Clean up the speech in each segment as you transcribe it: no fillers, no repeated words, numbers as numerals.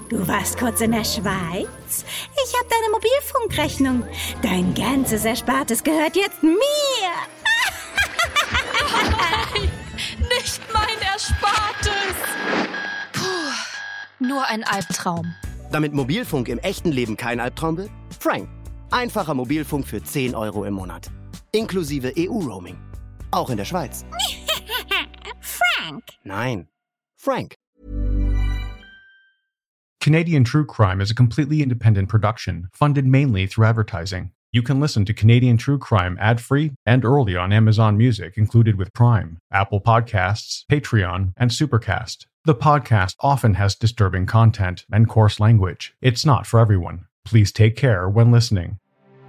Du warst kurz in der Schweiz? Ich habe deine Mobilfunkrechnung. Dein ganzes Erspartes gehört jetzt mir. Nein, nicht mein Erspartes. Puh, nur ein Albtraum. Damit Mobilfunk im echten Leben kein Albtraum wird? Frank. Einfacher Mobilfunk für 10 € im Monat. Inklusive EU-Roaming. Auch in der Schweiz. Frank. Nein, Frank. Canadian True Crime is a completely independent production, funded mainly through advertising. You can listen to Canadian True Crime ad-free and early on Amazon Music included with Prime, Apple Podcasts, Patreon, and Supercast. The podcast often has disturbing content and coarse language. It's not for everyone. Please take care when listening.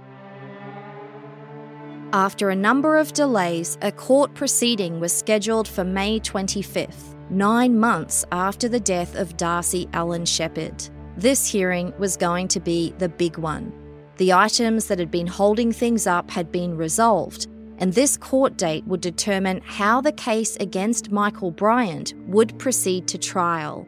After a number of delays, a court proceeding was scheduled for May 25th, 9 months after the death of Darcy Allen Sheppard. This hearing was going to be the big one. The items that had been holding things up had been resolved, and this court date would determine how the case against Michael Bryant would proceed to trial.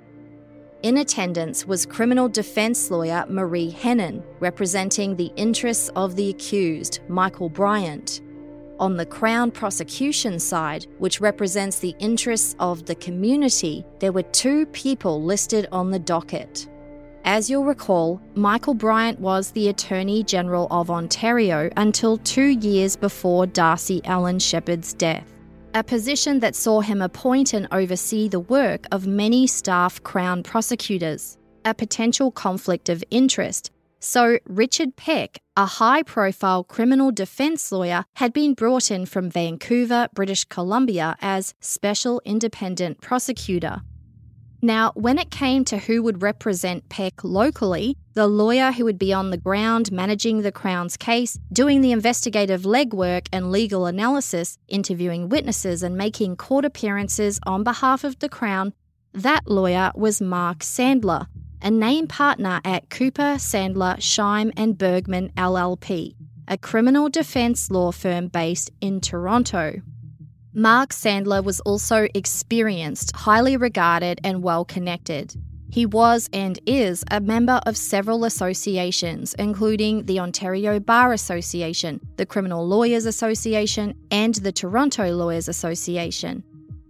In attendance was criminal defence lawyer Marie Henein, representing the interests of the accused, Michael Bryant. On the Crown prosecution side, which represents the interests of the community, there were 2 people listed on the docket. As you'll recall, Michael Bryant was the Attorney General of Ontario until 2 years before Darcy Allen Sheppard's death, a position that saw him appoint and oversee the work of many staff Crown prosecutors, a potential conflict of interest. So Richard Peck, a high-profile criminal defence lawyer, had been brought in from Vancouver, British Columbia as Special Independent Prosecutor. Now, when it came to who would represent Peck locally, the lawyer who would be on the ground managing the Crown's case, doing the investigative legwork and legal analysis, interviewing witnesses and making court appearances on behalf of the Crown, that lawyer was Mark Sandler, a named partner at Cooper, Sandler, Scheim and Bergman LLP, a criminal defence law firm based in Toronto. Mark Sandler was also experienced, highly regarded and well-connected. He was and is a member of several associations, including the Ontario Bar Association, the Criminal Lawyers Association, and the Toronto Lawyers Association.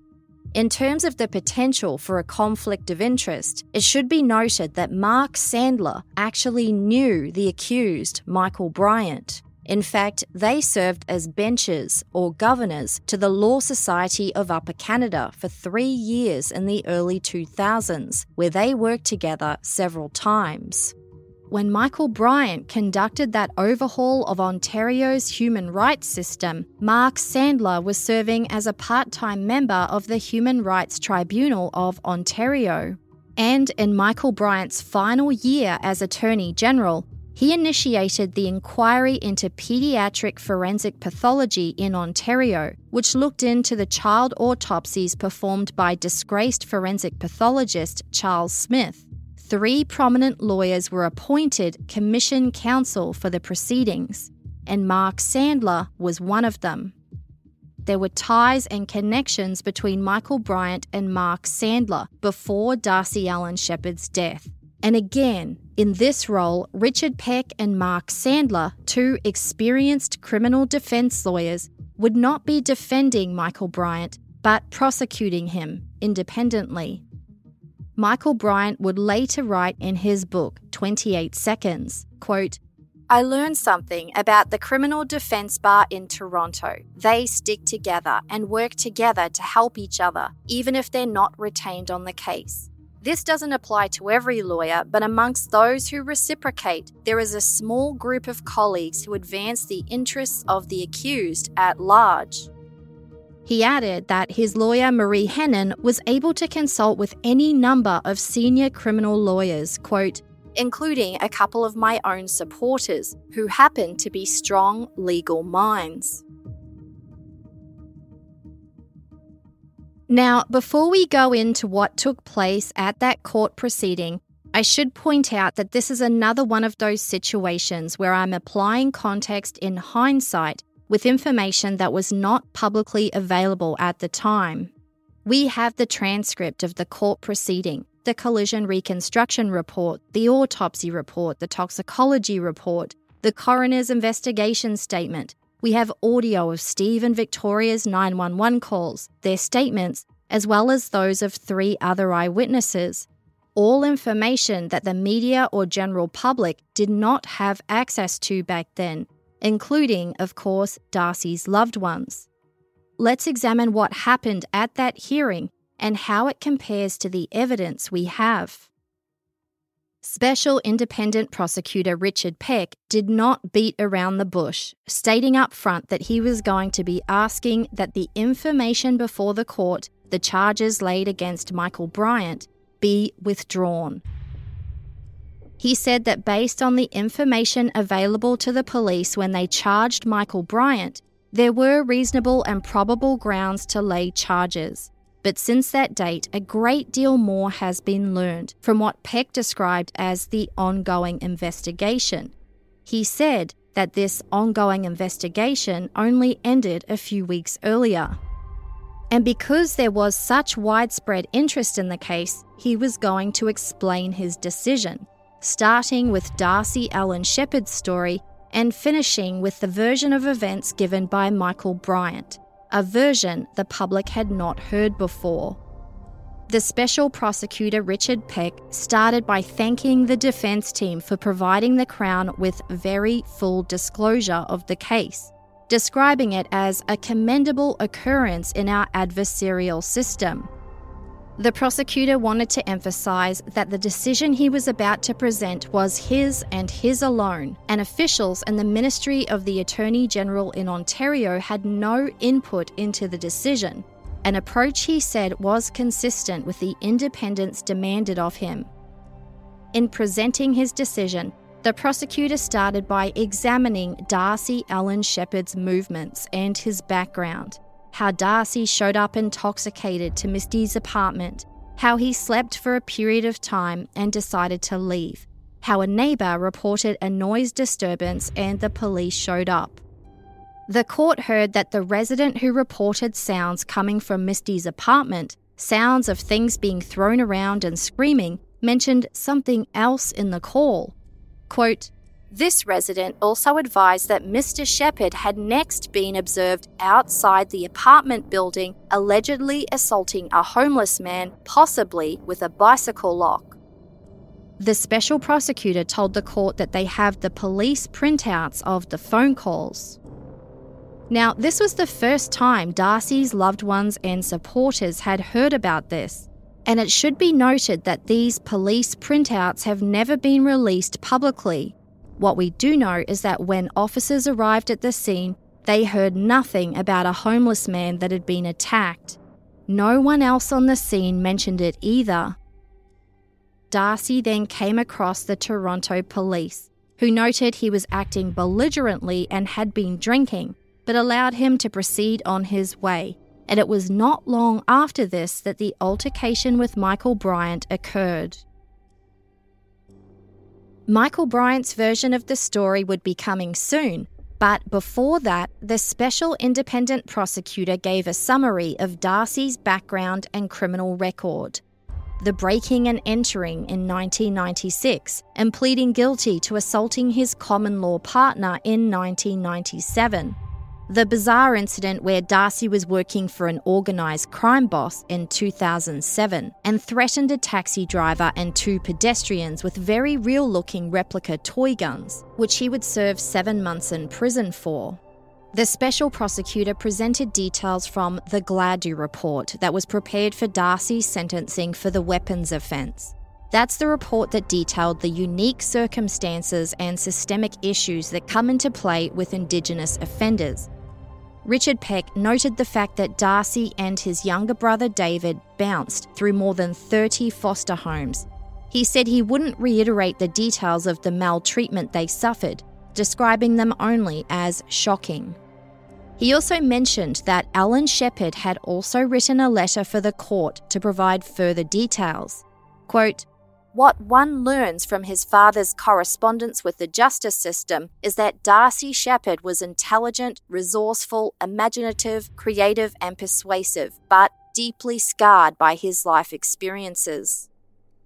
In terms of the potential for a conflict of interest, it should be noted that Mark Sandler actually knew the accused, Michael Bryant. In fact, they served as benchers or governors to the Law Society of Upper Canada for 3 years in the early 2000s, where they worked together several times. When Michael Bryant conducted that overhaul of Ontario's human rights system, Mark Sandler was serving as a part-time member of the Human Rights Tribunal of Ontario. And in Michael Bryant's final year as Attorney General, he initiated the inquiry into paediatric forensic pathology in Ontario, which looked into the child autopsies performed by disgraced forensic pathologist Charles Smith. 3 prominent lawyers were appointed commission counsel for the proceedings, and Mark Sandler was one of them. There were ties and connections between Michael Bryant and Mark Sandler before Darcy Allen Sheppard's death. And again, in this role, Richard Peck and Mark Sandler, 2 experienced criminal defence lawyers, would not be defending Michael Bryant, but prosecuting him independently. Michael Bryant would later write in his book, 28 Seconds, quote, "I learned something about the criminal defence bar in Toronto. They stick together and work together to help each other, even if they're not retained on the case. This doesn't apply to every lawyer, but amongst those who reciprocate, there is a small group of colleagues who advance the interests of the accused at large." He added that his lawyer Marie Henein was able to consult with any number of senior criminal lawyers, quote, "including a couple of my own supporters who happen to be strong legal minds." Now, before we go into what took place at that court proceeding, I should point out that this is another one of those situations where I'm applying context in hindsight with information that was not publicly available at the time. We have the transcript of the court proceeding, the collision reconstruction report, the autopsy report, the toxicology report, the coroner's investigation statement. We have audio of Steve and Victoria's 911 calls, their statements, as well as those of 3 other eyewitnesses. All information that the media or general public did not have access to back then, including, of course, Darcy's loved ones. Let's examine what happened at that hearing and how it compares to the evidence we have. Special Independent Prosecutor Richard Peck did not beat around the bush, stating up front that he was going to be asking that the information before the court, the charges laid against Michael Bryant, be withdrawn. He said that based on the information available to the police when they charged Michael Bryant, there were reasonable and probable grounds to lay charges. But since that date, a great deal more has been learned from what Peck described as the ongoing investigation. He said that this ongoing investigation only ended a few weeks earlier. And because there was such widespread interest in the case, he was going to explain his decision, starting with Darcy Allen Sheppard's story and finishing with the version of events given by Michael Bryant, a version the public had not heard before. The Special Prosecutor Richard Peck started by thanking the defence team for providing the Crown with very full disclosure of the case, describing it as a commendable occurrence in our adversarial system. The prosecutor wanted to emphasise that the decision he was about to present was his and his alone, and officials and the Ministry of the Attorney General in Ontario had no input into the decision, an approach he said was consistent with the independence demanded of him. In presenting his decision, the prosecutor started by examining Darcy Allen Sheppard's movements and his background. How Darcy showed up intoxicated to Misty's apartment, how he slept for a period of time and decided to leave, how a neighbour reported a noise disturbance and the police showed up. The court heard that the resident who reported sounds coming from Misty's apartment, sounds of things being thrown around and screaming, mentioned something else in the call. Quote, "This resident also advised that Mr. Sheppard had next been observed outside the apartment building, allegedly assaulting a homeless man, possibly with a bicycle lock." The special prosecutor told the court that they have the police printouts of the phone calls. Now, this was the first time Darcy's loved ones and supporters had heard about this, and it should be noted that these police printouts have never been released publicly. What we do know is that when officers arrived at the scene, they heard nothing about a homeless man that had been attacked. No one else on the scene mentioned it either. Darcy then came across the Toronto police, who noted he was acting belligerently and had been drinking, but allowed him to proceed on his way, and it was not long after this that the altercation with Michael Bryant occurred. Michael Bryant's version of the story would be coming soon, but before that, the Special Independent Prosecutor gave a summary of Darcy's background and criminal record. The breaking and entering in 1996 and pleading guilty to assaulting his common-law partner in 1997. The bizarre incident where Darcy was working for an organised crime boss in 2007 and threatened a taxi driver and 2 pedestrians with very real-looking replica toy guns, which he would serve 7 months in prison for. The special prosecutor presented details from the Gladue report that was prepared for Darcy's sentencing for the weapons offence. That's the report that detailed the unique circumstances and systemic issues that come into play with Indigenous offenders. Richard Peck noted the fact that Darcy and his younger brother David bounced through more than 30 foster homes. He said he wouldn't reiterate the details of the maltreatment they suffered, describing them only as shocking. He also mentioned that Allen Sheppard had also written a letter for the court to provide further details. Quote, "What one learns from his father's correspondence with the justice system is that Darcy Sheppard was intelligent, resourceful, imaginative, creative and persuasive, but deeply scarred by his life experiences."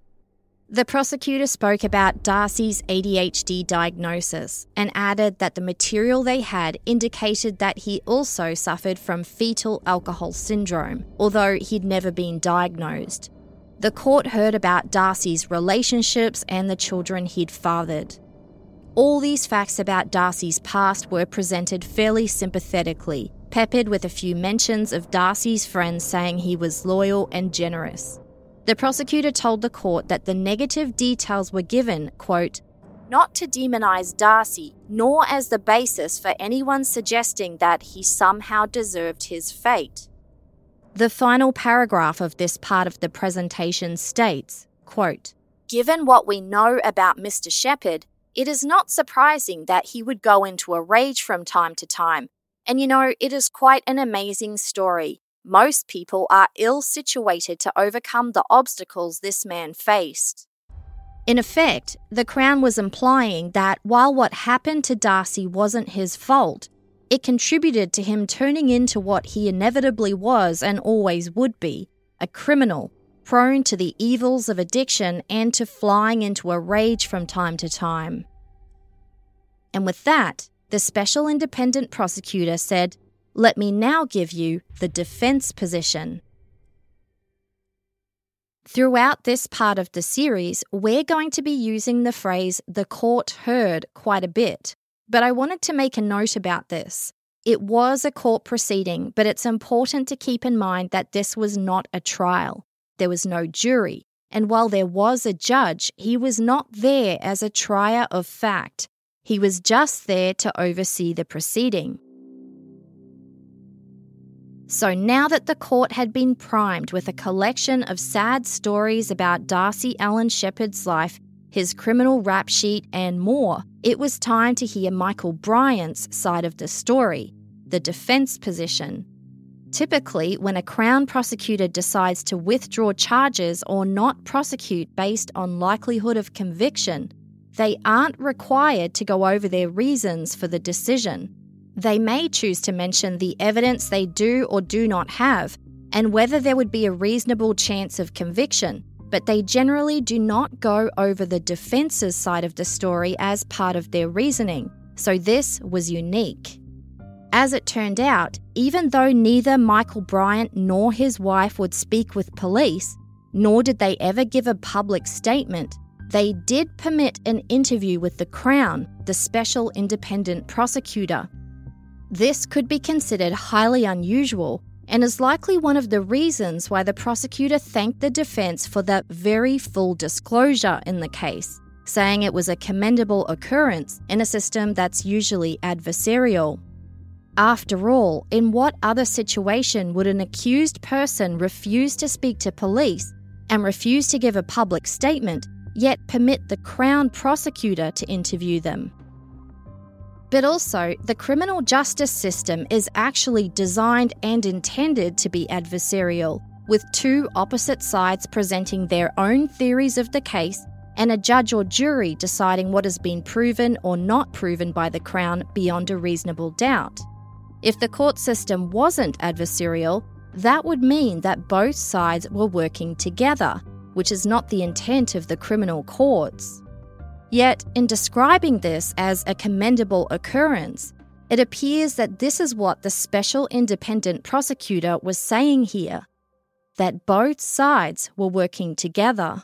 The prosecutor spoke about Darcy's ADHD diagnosis and added that the material they had indicated that he also suffered from fetal alcohol syndrome, although he'd never been diagnosed. The court heard about Darcy's relationships and the children he'd fathered. All these facts about Darcy's past were presented fairly sympathetically, peppered with a few mentions of Darcy's friends saying he was loyal and generous. The prosecutor told the court that the negative details were given, quote, not to demonise Darcy, nor as the basis for anyone suggesting that he somehow deserved his fate. The final paragraph of this part of the presentation states, quote, given what we know about Mr. Shepherd, it is not surprising that he would go into a rage from time to time. And it is quite an amazing story. Most people are ill-situated to overcome the obstacles this man faced. In effect, the Crown was implying that while what happened to Darcy wasn't his fault, it contributed to him turning into what he inevitably was and always would be, a criminal, prone to the evils of addiction and to flying into a rage from time to time. And with that, the Special Independent Prosecutor said, let me now give you the defense position. Throughout this part of the series, we're going to be using the phrase the court heard quite a bit, but I wanted to make a note about this. It was a court proceeding, but it's important to keep in mind that this was not a trial. There was no jury, and while there was a judge, he was not there as a trier of fact. He was just there to oversee the proceeding. So now that the court had been primed with a collection of sad stories about Darcy Allen Shepherd's life, his criminal rap sheet and more, it was time to hear Michael Bryant's side of the story, the defense position. Typically, when a Crown prosecutor decides to withdraw charges or not prosecute based on likelihood of conviction, they aren't required to go over their reasons for the decision. They may choose to mention the evidence they do or do not have and whether there would be a reasonable chance of conviction, but they generally do not go over the defense's side of the story as part of their reasoning, so this was unique. As it turned out, even though neither Michael Bryant nor his wife would speak with police, nor did they ever give a public statement, they did permit an interview with the Crown, the Special Independent Prosecutor. This could be considered highly unusual and is likely one of the reasons why the prosecutor thanked the defense for the very full disclosure in the case, saying it was a commendable occurrence in a system that's usually adversarial. After all, in what other situation would an accused person refuse to speak to police and refuse to give a public statement, yet permit the Crown prosecutor to interview them? But also, the criminal justice system is actually designed and intended to be adversarial, with two opposite sides presenting their own theories of the case and a judge or jury deciding what has been proven or not proven by the Crown beyond a reasonable doubt. If the court system wasn't adversarial, that would mean that both sides were working together, which is not the intent of the criminal courts. Yet, in describing this as a commendable occurrence, it appears that this is what the Special Independent Prosecutor was saying here, that both sides were working together.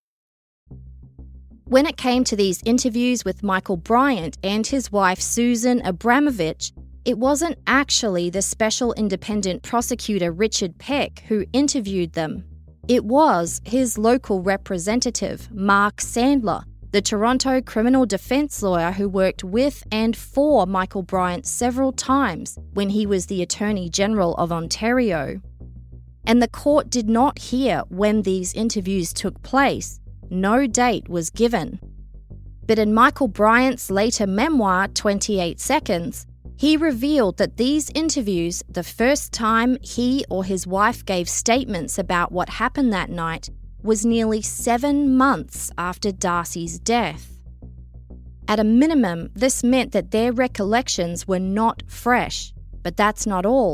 When it came to these interviews with Michael Bryant and his wife Susan Abramovich, it wasn't actually the Special Independent Prosecutor Richard Peck who interviewed them. It was his local representative, Mark Sandler, the Toronto criminal defense lawyer who worked with and for Michael Bryant several times when he was the Attorney General of Ontario. And the court did not hear when these interviews took place. No date was given. But in Michael Bryant's later memoir, 28 Seconds, he revealed that these interviews, the first time he or his wife gave statements about what happened that night, was nearly 7 months after Darcy's death. At a minimum, this meant that their recollections were not fresh, but that's not all.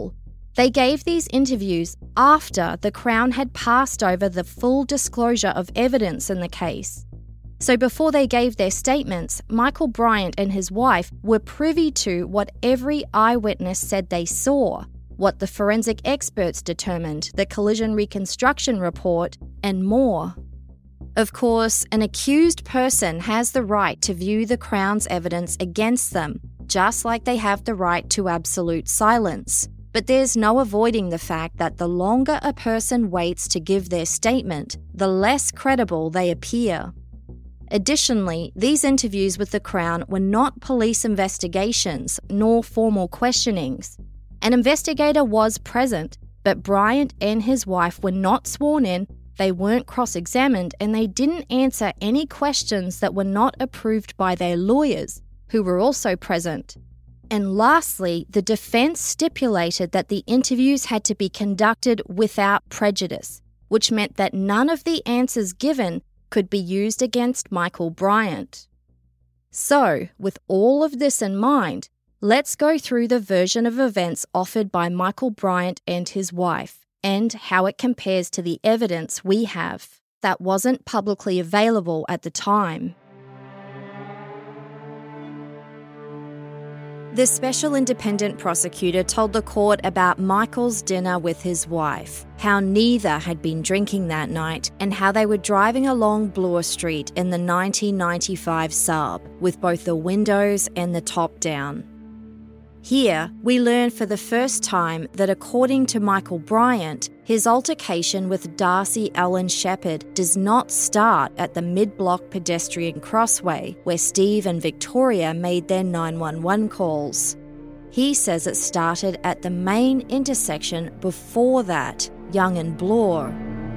They gave these interviews after the Crown had passed over the full disclosure of evidence in the case. So before they gave their statements, Michael Bryant and his wife were privy to what every eyewitness said they saw, what the forensic experts determined, the collision reconstruction report, and more. Of course, an accused person has the right to view the Crown's evidence against them, just like they have the right to absolute silence. But there's no avoiding the fact that the longer a person waits to give their statement, the less credible they appear. Additionally, these interviews with the Crown were not police investigations nor formal questionings. An investigator was present, but Bryant and his wife were not sworn in, they weren't cross-examined, and they didn't answer any questions that were not approved by their lawyers, who were also present. And lastly, the defense stipulated that the interviews had to be conducted without prejudice, which meant that none of the answers given could be used against Michael Bryant. So, with all of this in mind, let's go through the version of events offered by Michael Bryant and his wife, and how it compares to the evidence we have that wasn't publicly available at the time. The special independent prosecutor told the court about Michael's dinner with his wife, how neither had been drinking that night, and how they were driving along Bloor Street in the 1995 Saab, with both the windows and the top down. Here, we learn for the first time that according to Michael Bryant, his altercation with Darcy Ellen Shepherd does not start at the mid-block pedestrian crossway where Steve and Victoria made their 911 calls. He says it started at the main intersection before that, Yonge and Bloor.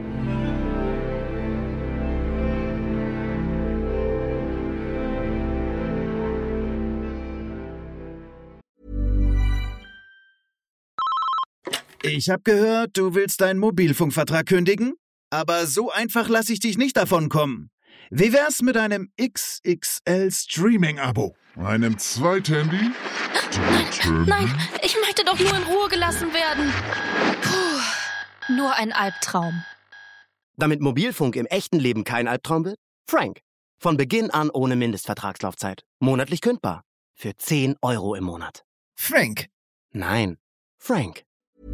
Ich habe gehört, du willst deinen Mobilfunkvertrag kündigen? Aber so einfach lasse ich dich nicht davon kommen. Wie wär's mit einem XXL-Streaming-Abo? Einem Zweithandy? Nein, ich möchte doch nur in Ruhe gelassen werden. Puh, nur ein Albtraum. Damit Mobilfunk im echten Leben kein Albtraum wird? Frank. Von Beginn an ohne Mindestvertragslaufzeit. Monatlich kündbar. Für 10 Euro im Monat. Frank. Nein, Frank.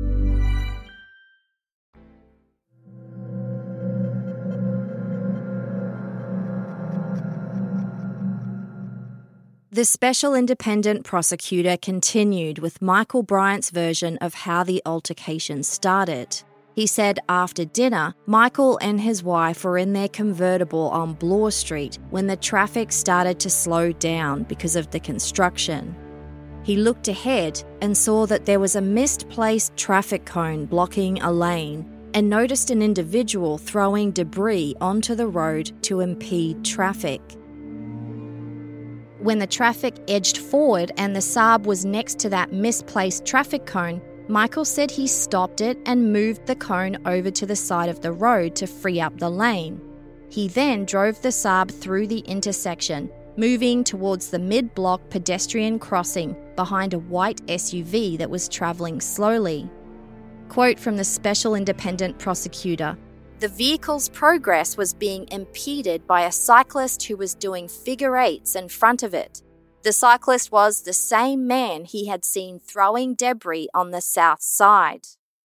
The special independent prosecutor continued with Michael Bryant's version of how the altercation started. He said after dinner, Michael and his wife were in their convertible on Bloor Street when the traffic started to slow down because of the construction. He looked ahead and saw that there was a misplaced traffic cone blocking a lane and noticed an individual throwing debris onto the road to impede traffic. When the traffic edged forward and the Saab was next to that misplaced traffic cone, Michael said he stopped it and moved the cone over to the side of the road to free up the lane. He then drove the Saab through the intersection, moving towards the mid-block pedestrian crossing behind a white SUV that was travelling slowly. Quote from the special independent prosecutor: "The vehicle's progress was being impeded by a cyclist who was doing figure eights in front of it. The cyclist was the same man he had seen throwing debris on the south side."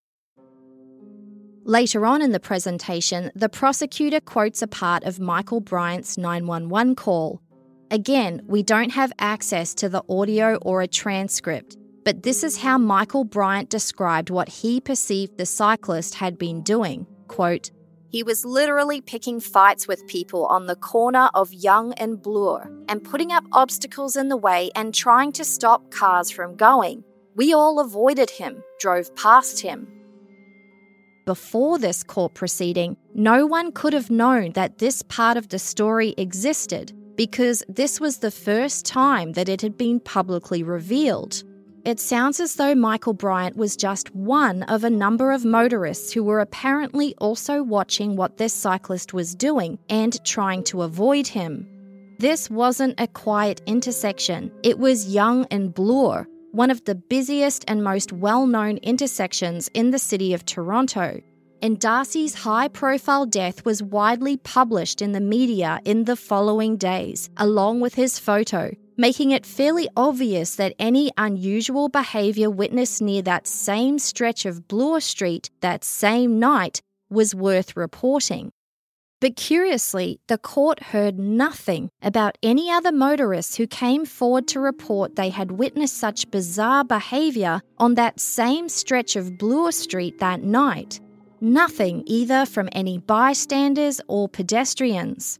Later on in the presentation, the prosecutor quotes a part of Michael Bryant's 911 call. Again, we don't have access to the audio or a transcript, but this is how Michael Bryant described what he perceived the cyclist had been doing. Quote, "He was literally picking fights with people on the corner of Yonge and Bloor and putting up obstacles in the way and trying to stop cars from going. We all avoided him, drove past him." Before this court proceeding, no one could have known that this part of the story existed because this was the first time that it had been publicly revealed. It sounds as though Michael Bryant was just one of a number of motorists who were apparently also watching what this cyclist was doing and trying to avoid him. This wasn't a quiet intersection. It was Yonge and Bloor, one of the busiest and most well-known intersections in the city of Toronto, and Darcy's high-profile death was widely published in the media in the following days, along with his photo, making it fairly obvious that any unusual behaviour witnessed near that same stretch of Bloor Street that same night was worth reporting. But curiously, the court heard nothing about any other motorists who came forward to report they had witnessed such bizarre behaviour on that same stretch of Bloor Street that night. Nothing either from any bystanders or pedestrians.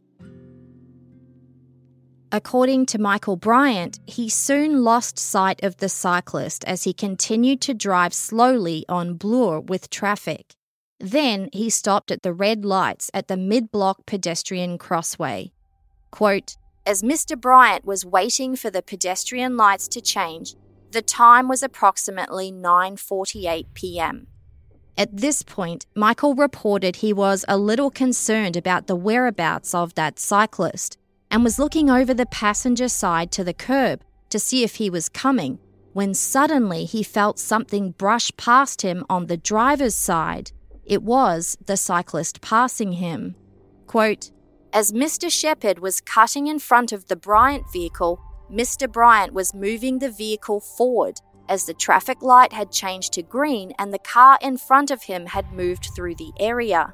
According to Michael Bryant, he soon lost sight of the cyclist as he continued to drive slowly on Bloor with traffic. Then he stopped at the red lights at the mid-block pedestrian crossway. Quote, "As Mr. Bryant was waiting for the pedestrian lights to change, the time was approximately 9:48 p.m. At this point, Michael reported he was a little concerned about the whereabouts of that cyclist and was looking over the passenger side to the curb to see if he was coming, when suddenly he felt something brush past him on the driver's side. It was the cyclist passing him. Quote, "As Mr. Shepherd was cutting in front of the Bryant vehicle, Mr. Bryant was moving the vehicle forward as the traffic light had changed to green and the car in front of him had moved through the area."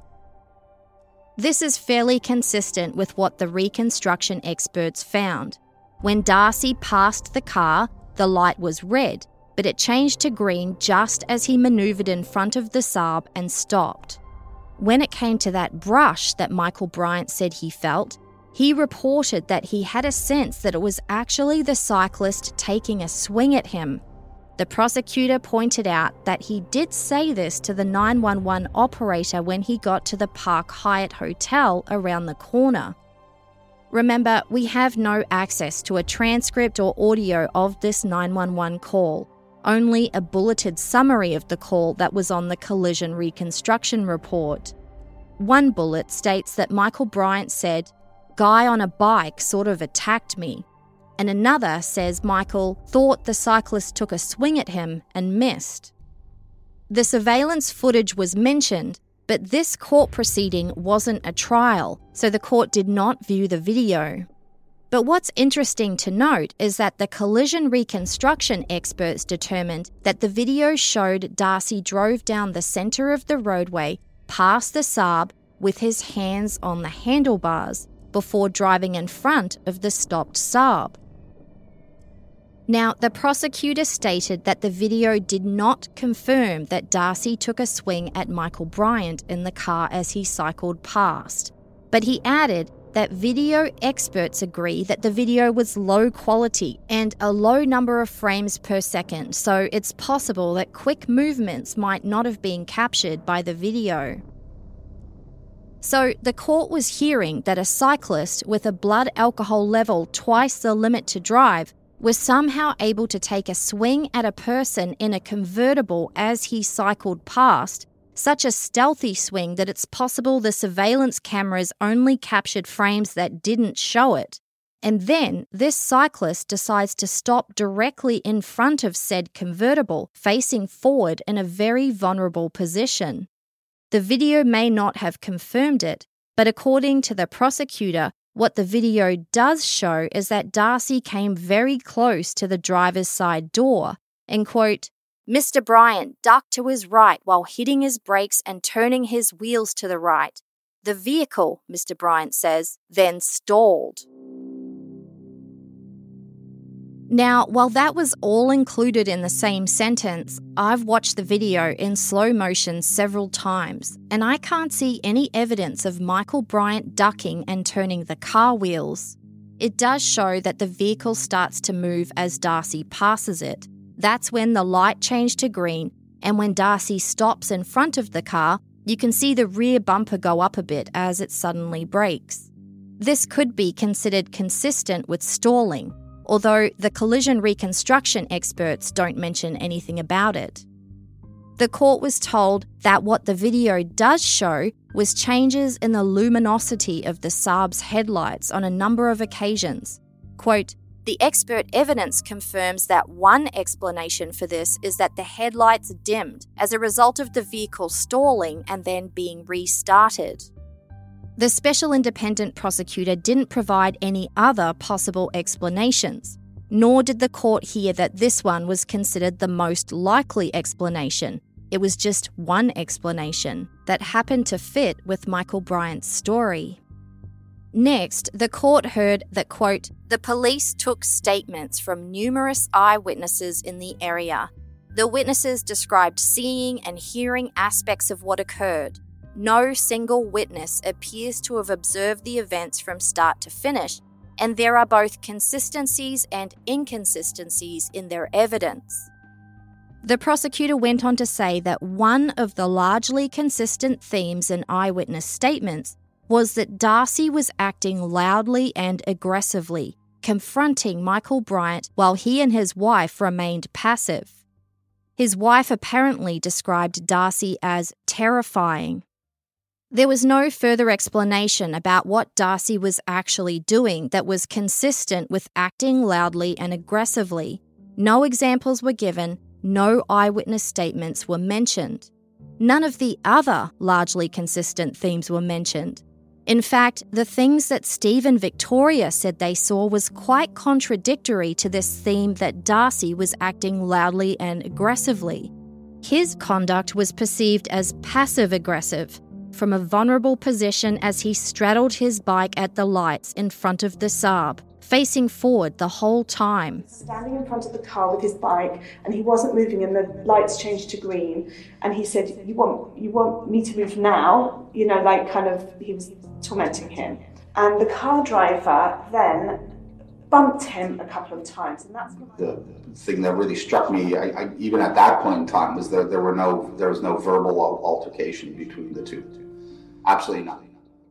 This is fairly consistent with what the reconstruction experts found. When Darcy passed the car, the light was red, but it changed to green just as he manoeuvred in front of the Saab and stopped. When it came to that brush that Michael Bryant said he felt, he reported that he had a sense that it was actually the cyclist taking a swing at him. The prosecutor pointed out that he did say this to the 911 operator when he got to the Park Hyatt Hotel around the corner. Remember, we have no access to a transcript or audio of this 911 call, only a bulleted summary of the call that was on the collision reconstruction report. One bullet states that Michael Bryant said, "Guy on a bike sort of attacked me," and another says Michael thought the cyclist took a swing at him and missed. The surveillance footage was mentioned, but this court proceeding wasn't a trial, so the court did not view the video. But what's interesting to note is that the collision reconstruction experts determined that the video showed Darcy drove down the centre of the roadway past the Saab with his hands on the handlebars before driving in front of the stopped Saab. Now, the prosecutor stated that the video did not confirm that Darcy took a swing at Michael Bryant in the car as he cycled past, but he added that video experts agree that the video was low quality and a low number of frames per second, so it's possible that quick movements might not have been captured by the video. So the court was hearing that a cyclist with a blood alcohol level twice the limit to drive was somehow able to take a swing at a person in a convertible as he cycled past, such a stealthy swing that it's possible the surveillance cameras only captured frames that didn't show it. And then this cyclist decides to stop directly in front of said convertible, facing forward in a very vulnerable position. The video may not have confirmed it, but according to the prosecutor, what the video does show is that Darcy came very close to the driver's side door and, quote, "Mr. Bryant ducked to his right while hitting his brakes and turning his wheels to the right. The vehicle," Mr. Bryant says, "then stalled." Now, while that was all included in the same sentence, I've watched the video in slow motion several times, and I can't see any evidence of Michael Bryant ducking and turning the car wheels. It does show that the vehicle starts to move as Darcy passes it. That's when the light changed to green, and when Darcy stops in front of the car, you can see the rear bumper go up a bit as it suddenly brakes. This could be considered consistent with stalling, although the collision reconstruction experts don't mention anything about it. The court was told that what the video does show was changes in the luminosity of the Saab's headlights on a number of occasions. Quote, The expert evidence confirms that one explanation for this is that the headlights dimmed as a result of the vehicle stalling and then being restarted. The Special Independent Prosecutor didn't provide any other possible explanations, nor did the court hear that this one was considered the most likely explanation. It was just one explanation that happened to fit with Michael Bryant's story. Next, the court heard that, quote, the police took statements from numerous eyewitnesses in the area. The witnesses described seeing and hearing aspects of what occurred. No single witness appears to have observed the events from start to finish, and there are both consistencies and inconsistencies in their evidence. The prosecutor went on to say that one of the largely consistent themes in eyewitness statements was that Darcy was acting loudly and aggressively, confronting Michael Bryant while he and his wife remained passive. His wife apparently described Darcy as terrifying. There was no further explanation about what Darcy was actually doing that was consistent with acting loudly and aggressively. No examples were given, no eyewitness statements were mentioned. None of the other largely consistent themes were mentioned. In fact, the things that Steve and Victoria said they saw was quite contradictory to this theme that Darcy was acting loudly and aggressively. His conduct was perceived as passive-aggressive, from a vulnerable position as he straddled his bike at the lights in front of the Saab, facing forward the whole time. Standing in front of the car with his bike, and he wasn't moving, and the lights changed to green, and he said, you want me to move now? He was tormenting him. And the car driver then bumped him a couple of times, and that's the thing that really struck me. I even at that point in time was there was no verbal altercation between the two. Absolutely nothing.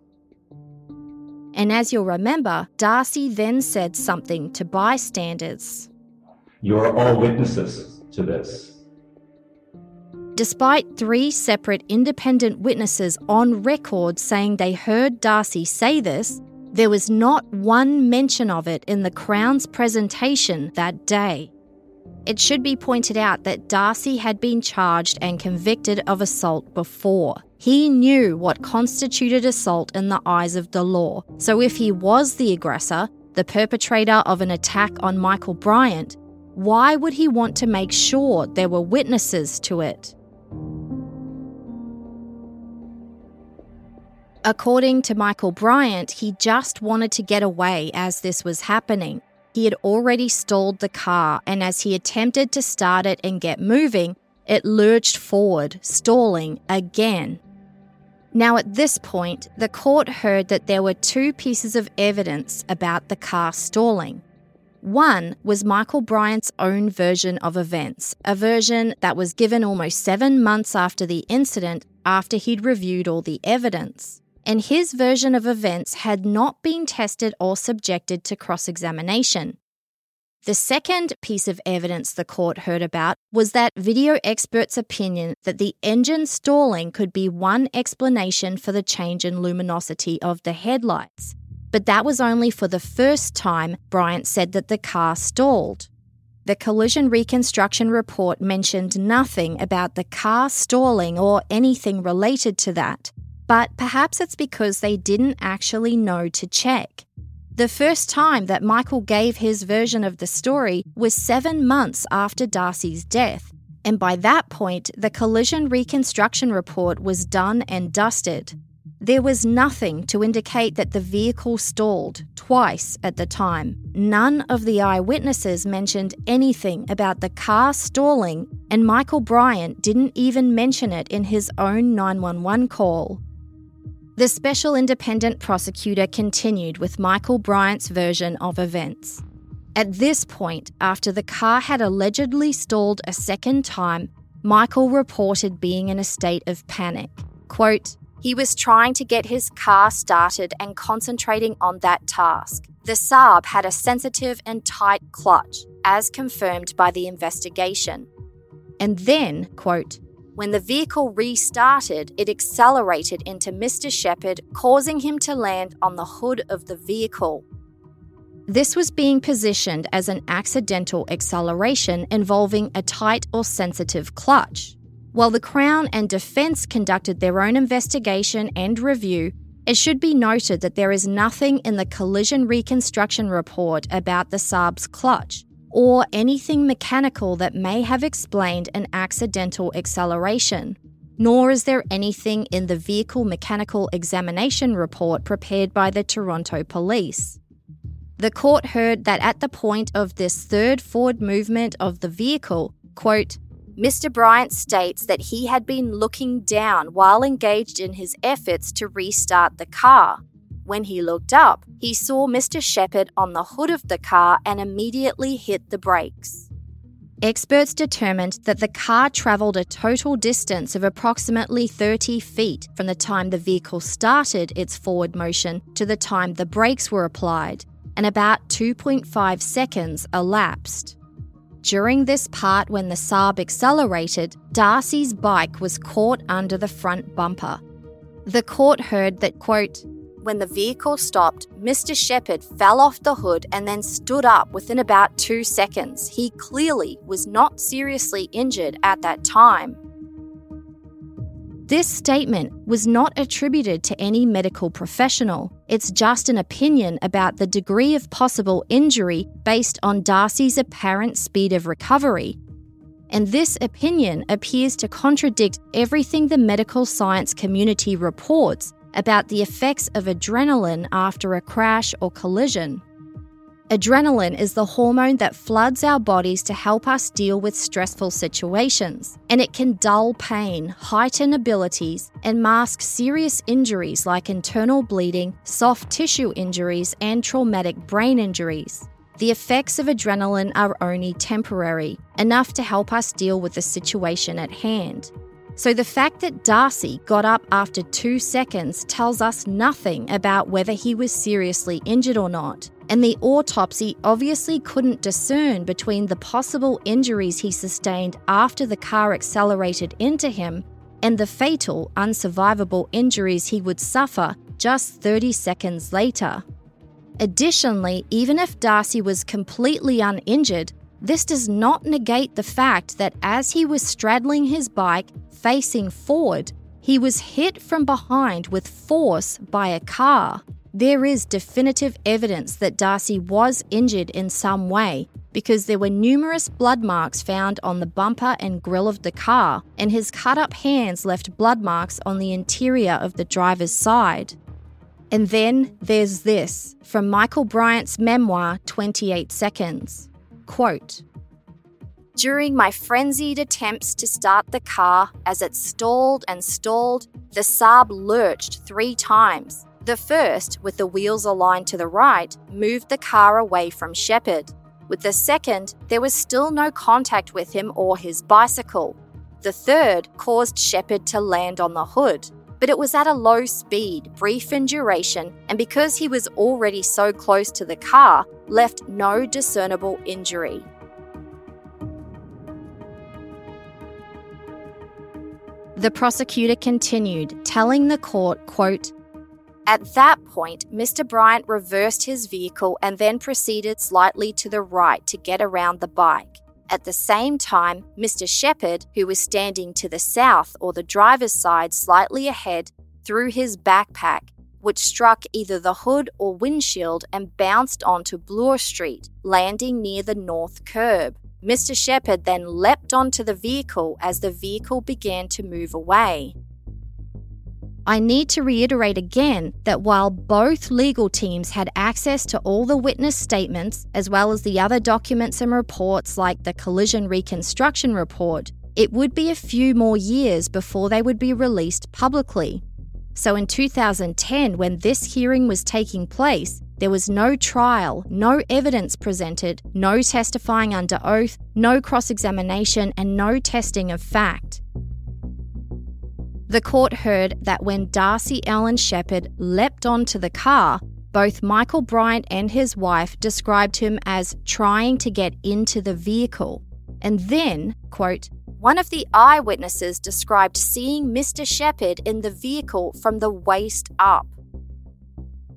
And as you'll remember, Darcy then said something to bystanders. You're all witnesses to this. Despite 3 separate independent witnesses on record saying they heard Darcy say this, there was not one mention of it in the Crown's presentation that day. It should be pointed out that Darcy had been charged and convicted of assault before. He knew what constituted assault in the eyes of the law, so if he was the aggressor, the perpetrator of an attack on Michael Bryant, why would he want to make sure there were witnesses to it? According to Michael Bryant, he just wanted to get away as this was happening. He had already stalled the car, and as he attempted to start it and get moving, it lurched forward, stalling again. Now at this point, the court heard that there were 2 pieces of evidence about the car stalling. One was Michael Bryant's own version of events, a version that was given almost 7 months after the incident, after he'd reviewed all the evidence. And his version of events had not been tested or subjected to cross-examination. The second piece of evidence the court heard about was that video expert's opinion that the engine stalling could be one explanation for the change in luminosity of the headlights. But that was only for the first time Bryant said that the car stalled. The collision reconstruction report mentioned nothing about the car stalling or anything related to that. But perhaps it's because they didn't actually know to check. The first time that Michael gave his version of the story was 7 months after Darcy's death, and by that point, the collision reconstruction report was done and dusted. There was nothing to indicate that the vehicle stalled twice at the time. None of the eyewitnesses mentioned anything about the car stalling, and Michael Bryant didn't even mention it in his own 911 call. The Special Independent Prosecutor continued with Michael Bryant's version of events. At this point, after the car had allegedly stalled a second time, Michael reported being in a state of panic. Quote, he was trying to get his car started and concentrating on that task. The Saab had a sensitive and tight clutch, as confirmed by the investigation. And then, quote, when the vehicle restarted, it accelerated into Mr. Shepherd, causing him to land on the hood of the vehicle. This was being positioned as an accidental acceleration involving a tight or sensitive clutch. While the Crown and Defence conducted their own investigation and review, it should be noted that there is nothing in the collision reconstruction report about the Saab's clutch, or anything mechanical that may have explained an accidental acceleration, nor is there anything in the vehicle mechanical examination report prepared by the Toronto Police. The court heard that at the point of this third forward movement of the vehicle, quote, Mr. Bryant states that he had been looking down while engaged in his efforts to restart the car. When he looked up, he saw Mr. Shepherd on the hood of the car and immediately hit the brakes. Experts determined that the car travelled a total distance of approximately 30 feet from the time the vehicle started its forward motion to the time the brakes were applied, and about 2.5 seconds elapsed. During this part when the Saab accelerated, Darcy's bike was caught under the front bumper. The court heard that, quote, when the vehicle stopped, Mr. Shepherd fell off the hood and then stood up within about 2 seconds. He clearly was not seriously injured at that time. This statement was not attributed to any medical professional. It's just an opinion about the degree of possible injury based on Darcy's apparent speed of recovery. And this opinion appears to contradict everything the medical science community reports about the effects of adrenaline after a crash or collision. Adrenaline is the hormone that floods our bodies to help us deal with stressful situations, and it can dull pain, heighten abilities, and mask serious injuries like internal bleeding, soft tissue injuries, and traumatic brain injuries. The effects of adrenaline are only temporary, enough to help us deal with the situation at hand. So the fact that Darcy got up after 2 seconds tells us nothing about whether he was seriously injured or not, and the autopsy obviously couldn't discern between the possible injuries he sustained after the car accelerated into him and the fatal, unsurvivable injuries he would suffer just 30 seconds later. Additionally, even if Darcy was completely uninjured, this does not negate the fact that as he was straddling his bike facing forward, he was hit from behind with force by a car. There is definitive evidence that Darcy was injured in some way because there were numerous blood marks found on the bumper and grille of the car, and his cut-up hands left blood marks on the interior of the driver's side. And then there's this, from Michael Bryant's memoir, 28 Seconds. Quote, during my frenzied attempts to start the car, as it stalled and stalled, the Saab lurched 3 times. The first, with the wheels aligned to the right, moved the car away from Shepherd. With the second, there was still no contact with him or his bicycle. The third caused Shepherd to land on the hood, but it was at a low speed, brief in duration, and because he was already so close to the car, left no discernible injury. The prosecutor continued, telling the court, quote, at that point, Mr. Bryant reversed his vehicle and then proceeded slightly to the right to get around the bike. At the same time, Mr. Shepherd, who was standing to the south or the driver's side slightly ahead, threw his backpack, which struck either the hood or windshield and bounced onto Bloor Street, landing near the north curb. Mr. Shepherd then leapt onto the vehicle as the vehicle began to move away. I need to reiterate again that while both legal teams had access to all the witness statements, as well as the other documents and reports like the collision reconstruction report, it would be a few more years before they would be released publicly. So in 2010, when this hearing was taking place, there was no trial, no evidence presented, no testifying under oath, no cross-examination, and no testing of fact. The court heard that when Darcy Allen Shepherd leapt onto the car, both Michael Bryant and his wife described him as trying to get into the vehicle. And then, quote, one of the eyewitnesses described seeing Mr. Shepherd in the vehicle from the waist up.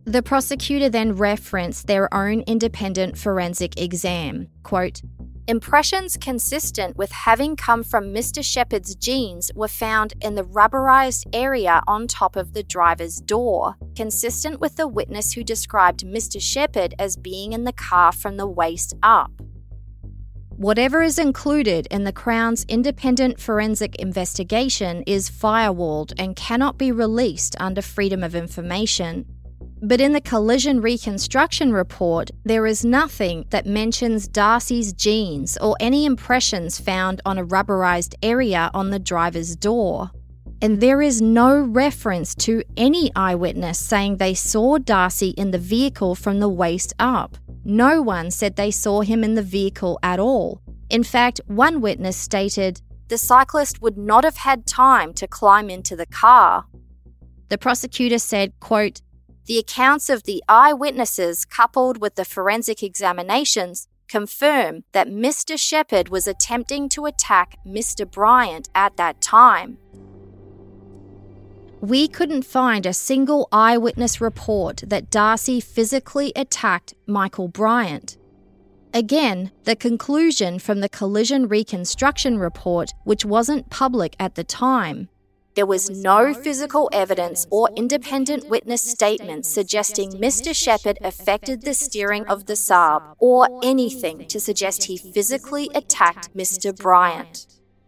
The prosecutor then referenced their own independent forensic exam. Quote, "Impressions consistent with having come from Mr. Shepherd's jeans were found in the rubberized area on top of the driver's door, consistent with the witness who described Mr. Shepherd as being in the car from the waist up." Whatever is included in the Crown's independent forensic investigation is firewalled and cannot be released under Freedom of Information. But in the collision reconstruction report, there is nothing that mentions Darcy's jeans or any impressions found on a rubberized area on the driver's door. And there is no reference to any eyewitness saying they saw Darcy in the vehicle from the waist up. No one said they saw him in the vehicle at all. In fact, one witness stated, "The cyclist would not have had time to climb into the car." The prosecutor said, quote, "The accounts of the eyewitnesses coupled with the forensic examinations confirm that Mr. Shepherd was attempting to attack Mr. Bryant at that time." We couldn't find a single eyewitness report that Darcy physically attacked Michael Bryant. Again, the conclusion from the collision reconstruction report, which wasn't public at the time, there was no physical evidence or independent witness statements suggesting Mr. Shepherd affected the steering of the Saab or anything to suggest he physically attacked Mr. Bryant.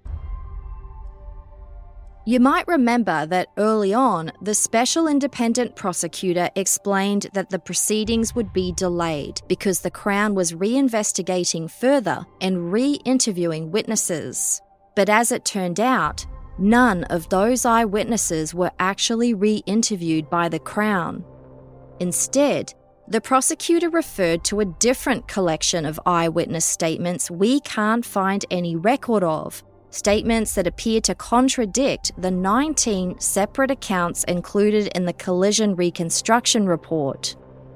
You might remember that early on, the special independent prosecutor explained that the proceedings would be delayed because the Crown was reinvestigating further and re-interviewing witnesses. But as it turned out, none of those eyewitnesses were actually re-interviewed by the Crown. Instead, the prosecutor referred to a different collection of eyewitness statements we can't find any record of, statements that appear to contradict the 19 separate accounts included in the collision reconstruction report.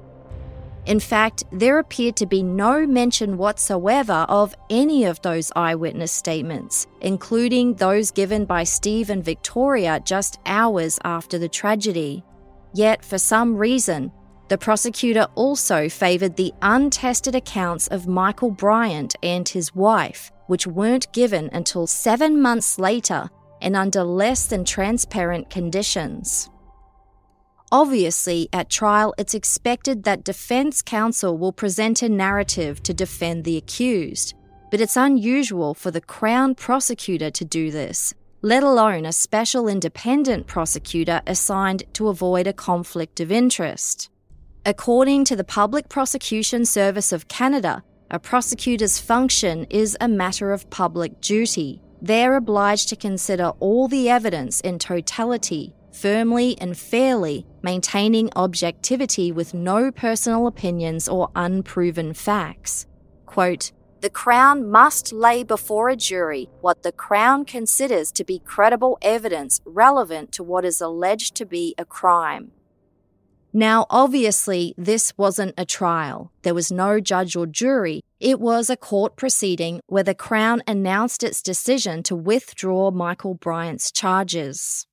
In fact, there appeared to be no mention whatsoever of any of those eyewitness statements, including those given by Steve and Victoria just hours after the tragedy. Yet, for some reason, the prosecutor also favoured the untested accounts of Michael Bryant and his wife, which weren't given until 7 months later and under less than transparent conditions. Obviously, at trial, it's expected that defence counsel will present a narrative to defend the accused, but it's unusual for the Crown prosecutor to do this, let alone a special independent prosecutor assigned to avoid a conflict of interest. According to the Public Prosecution Service of Canada, a prosecutor's function is a matter of public duty. They're obliged to consider all the evidence in totality, firmly and fairly, maintaining objectivity with no personal opinions or unproven facts. Quote, "The Crown must lay before a jury what the Crown considers to be credible evidence relevant to what is alleged to be a crime." Now, obviously, this wasn't a trial. There was no judge or jury. It was a court proceeding where the Crown announced its decision to withdraw Michael Bryant's charges.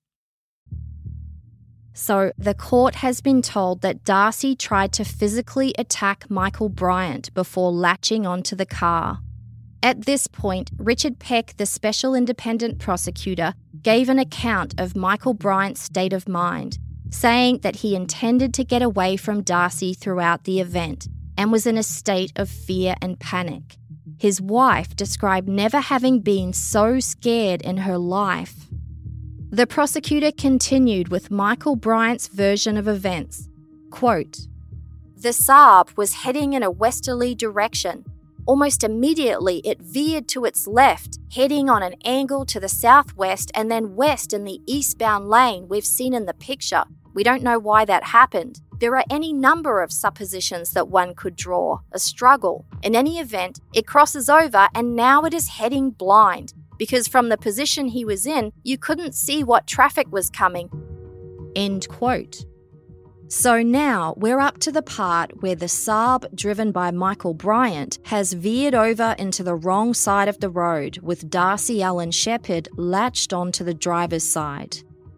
So, the court has been told that Darcy tried to physically attack Michael Bryant before latching onto the car. At this point, Richard Peck, the special independent prosecutor, gave an account of Michael Bryant's state of mind, saying that he intended to get away from Darcy throughout the event and was in a state of fear and panic. His wife described never having been so scared in her life. The prosecutor continued with Michael Bryant's version of events. Quote, "The Saab was heading in a westerly direction. Almost immediately, it veered to its left, heading on an angle to the southwest and then west in the eastbound lane we've seen in the picture. We don't know why that happened. There are any number of suppositions that one could draw. A struggle. In any event, it crosses over and now it is heading blind, because from the position he was in, you couldn't see what traffic was coming." End quote. So now we're up to the part where the Saab driven by Michael Bryant has veered over into the wrong side of the road with Darcy Allen Shepherd latched onto the driver's side.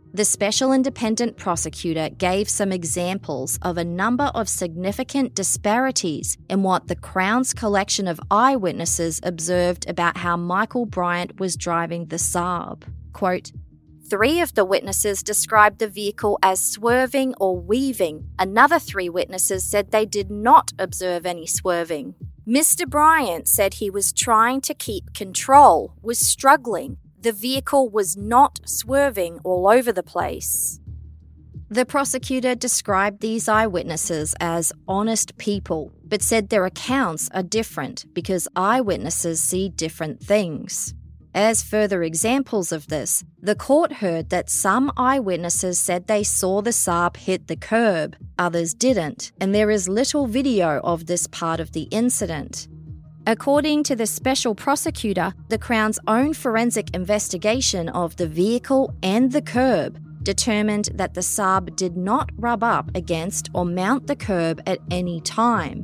The Special Independent Prosecutor gave some examples of a number of significant disparities in what the Crown's collection of eyewitnesses observed about how Michael Bryant was driving the Saab. Quote, 3 of the witnesses described the vehicle as swerving or weaving. Another 3 witnesses said they did not observe any swerving. Mr. Bryant said he was trying to keep control, was struggling. The vehicle was not swerving all over the place. The prosecutor described these eyewitnesses as honest people, but said their accounts are different because eyewitnesses see different things. As further examples of this, the court heard that some eyewitnesses said they saw the Saab hit the curb, others didn't, and there is little video of this part of the incident. According to the special prosecutor, the Crown's own forensic investigation of the vehicle and the curb determined that the Saab did not rub up against or mount the curb at any time.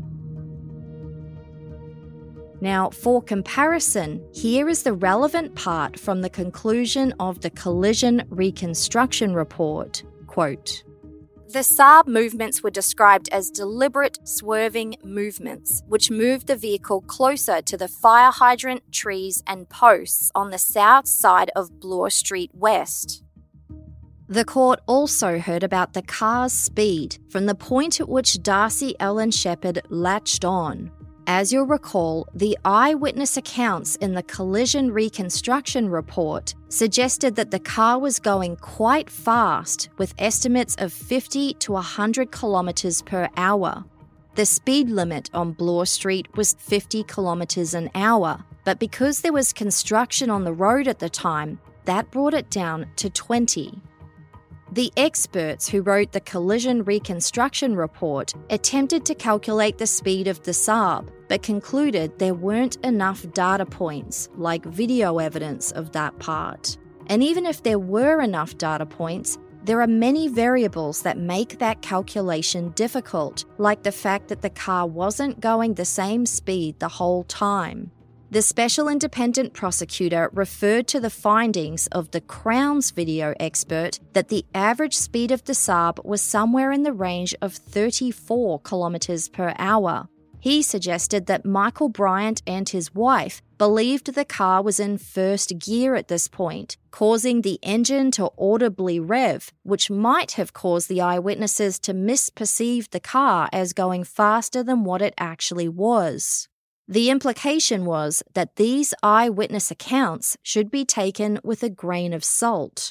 Now, for comparison, here is the relevant part from the conclusion of the collision reconstruction report. Quote, the Saab movements were described as deliberate swerving movements, which moved the vehicle closer to the fire hydrant, trees and posts on the south side of Bloor Street West. The court also heard about the car's speed from the point at which Darcy Ellen Shepherd latched on. As you'll recall, the eyewitness accounts in the collision reconstruction report suggested that the car was going quite fast, with estimates of 50 to 100 kilometres per hour. The speed limit on Bloor Street was 50 kilometres an hour, but because there was construction on the road at the time, that brought it down to 20. The experts who wrote the collision reconstruction report attempted to calculate the speed of the Saab, but concluded there weren't enough data points, like video evidence of that part. And even if there were enough data points, there are many variables that make that calculation difficult, like the fact that the car wasn't going the same speed the whole time. The Special Independent Prosecutor referred to the findings of the Crown's video expert that the average speed of the Saab was somewhere in the range of 34 kilometres per hour. He suggested that Michael Bryant and his wife believed the car was in first gear at this point, causing the engine to audibly rev, which might have caused the eyewitnesses to misperceive the car as going faster than what it actually was. The implication was that these eyewitness accounts should be taken with a grain of salt.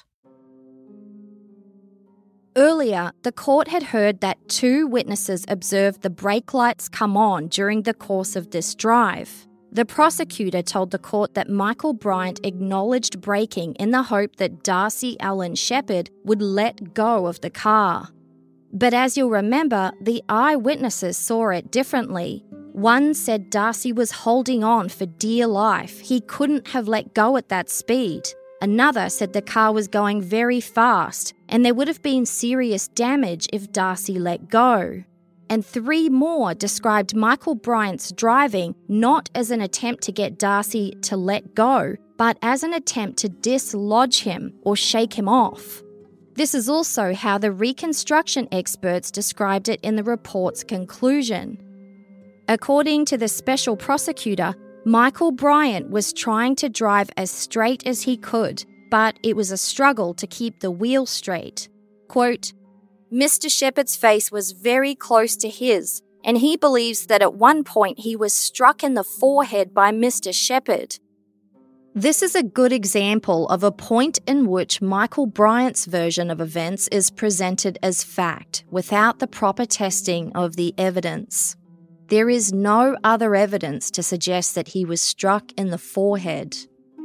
Earlier, the court had heard that 2 witnesses observed the brake lights come on during the course of this drive. The prosecutor told the court that Michael Bryant acknowledged braking in the hope that Darcy Ellen Shepherd would let go of the car. But as you'll remember, the eyewitnesses saw it differently. One said Darcy was holding on for dear life. He couldn't have let go at that speed. Another said the car was going very fast and there would have been serious damage if Darcy let go. And 3 more described Michael Bryant's driving not as an attempt to get Darcy to let go, but as an attempt to dislodge him or shake him off. This is also how the reconstruction experts described it in the report's conclusion. According to the special prosecutor, Michael Bryant was trying to drive as straight as he could, but it was a struggle to keep the wheel straight. Quote, Mr. Shepherd's face was very close to his, and he believes that at one point he was struck in the forehead by Mr. Shepherd. This is a good example of a point in which Michael Bryant's version of events is presented as fact, without the proper testing of the evidence. There is no other evidence to suggest that he was struck in the forehead.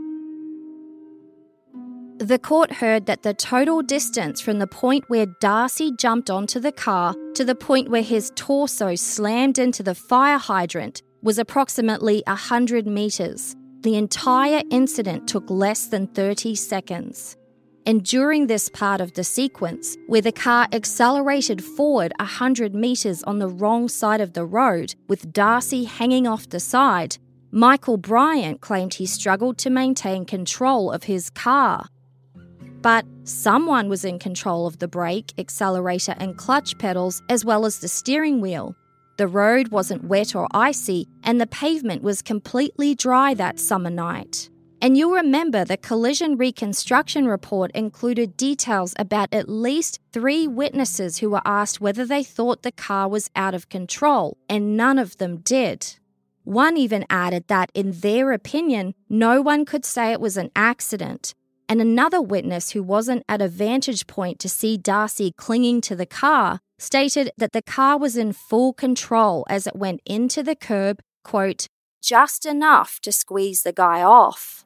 The court heard that the total distance from the point where Darcy jumped onto the car to the point where his torso slammed into the fire hydrant was approximately 100 metres. The entire incident took less than 30 seconds. And during this part of the sequence, where the car accelerated forward 100 metres on the wrong side of the road, with Darcy hanging off the side, Michael Bryant claimed he struggled to maintain control of his car. But someone was in control of the brake, accelerator and clutch pedals as well as the steering wheel. The road wasn't wet or icy, and the pavement was completely dry that summer night. And you'll remember the collision reconstruction report included details about at least 3 witnesses who were asked whether they thought the car was out of control, and none of them did. One even added that, in their opinion, no one could say it was an accident. And another witness who wasn't at a vantage point to see Darcy clinging to the car stated that the car was in full control as it went into the curb, quote, just enough to squeeze the guy off.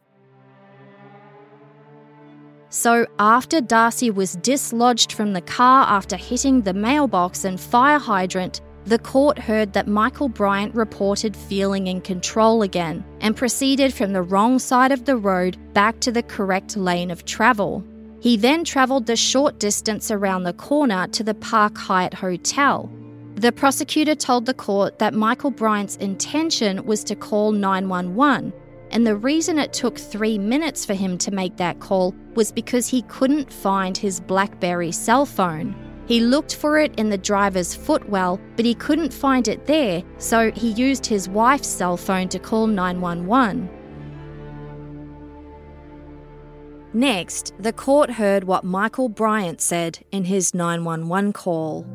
So after Darcy was dislodged from the car after hitting the mailbox and fire hydrant, the court heard that Michael Bryant reported feeling in control again and proceeded from the wrong side of the road back to the correct lane of travel. He then travelled the short distance around the corner to the Park Hyatt Hotel. The prosecutor told the court that Michael Bryant's intention was to call 911, and the reason it took 3 minutes for him to make that call was because he couldn't find his BlackBerry cell phone. He looked for it in the driver's footwell, but he couldn't find it there, so he used his wife's cell phone to call 911. Next, the court heard what Michael Bryant said in his 911 call.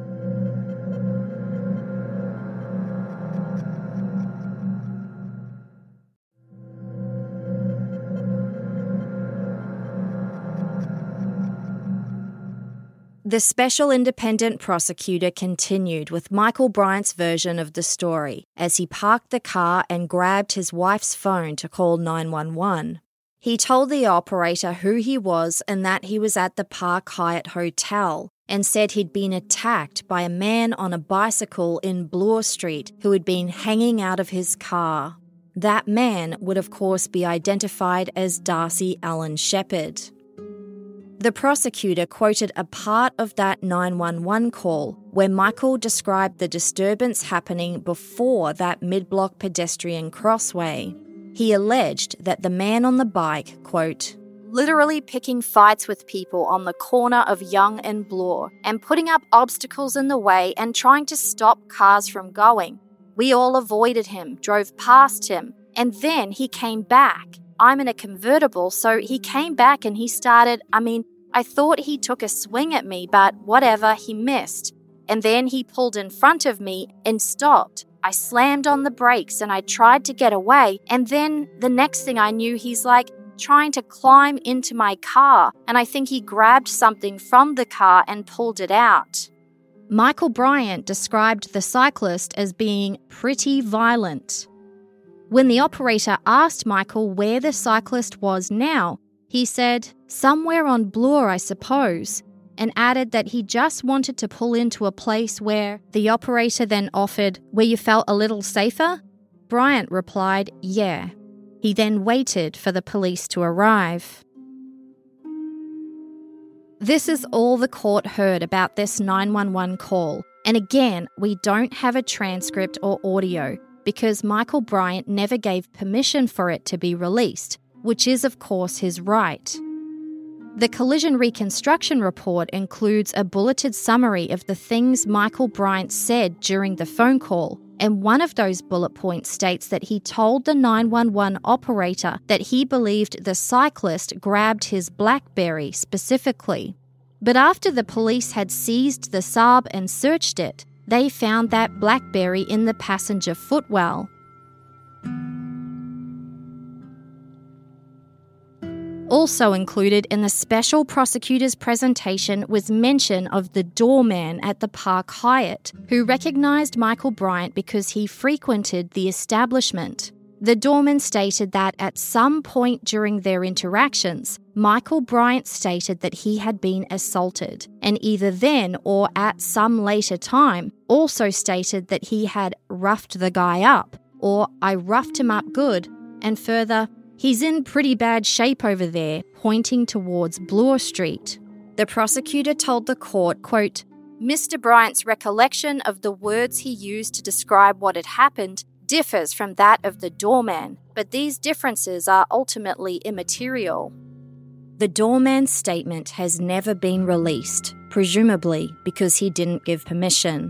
The special independent prosecutor continued with Michael Bryant's version of the story as he parked the car and grabbed his wife's phone to call 911. He told the operator who he was and that he was at the Park Hyatt Hotel and said he'd been attacked by a man on a bicycle in Bloor Street who had been hanging out of his car. That man would of course be identified as Darcy Allen Sheppard. The prosecutor quoted a part of that 911 call where Michael described the disturbance happening before that mid-block pedestrian crossway. He alleged that the man on the bike, quote, literally picking fights with people on the corner of Young and Bloor and putting up obstacles in the way and trying to stop cars from going. We all avoided him, drove past him, and then he came back. I'm in a convertible, so he came back and he started, I thought he took a swing at me, but whatever, he missed. And then he pulled in front of me and stopped. I slammed on the brakes and I tried to get away, and then the next thing I knew, he's like trying to climb into my car, and I think he grabbed something from the car and pulled it out. Michael Bryant described the cyclist as being pretty violent. When the operator asked Michael where the cyclist was now, he said, somewhere on Bloor, I suppose, and added that he just wanted to pull into a place where the operator then offered, where you felt a little safer? Bryant replied, yeah. He then waited for the police to arrive. This is all the court heard about this 911 call, and again, we don't have a transcript or audio because Michael Bryant never gave permission for it to be released, which is of course his right. The collision reconstruction report includes a bulleted summary of the things Michael Bryant said during the phone call, and one of those bullet points states that he told the 911 operator that he believed the cyclist grabbed his BlackBerry specifically. But after the police had seized the Saab and searched it, they found that BlackBerry in the passenger footwell. Also included in the special prosecutor's presentation was mention of the doorman at the Park Hyatt, who recognised Michael Bryant because he frequented the establishment. The doorman stated that at some point during their interactions, Michael Bryant stated that he had been assaulted, and either then or at some later time also stated that he had roughed the guy up, or I roughed him up good, and further, he's in pretty bad shape over there, pointing towards Bloor Street. The prosecutor told the court, quote, Mr. Bryant's recollection of the words he used to describe what had happened differs from that of the doorman, but these differences are ultimately immaterial. The doorman's statement has never been released, presumably because he didn't give permission.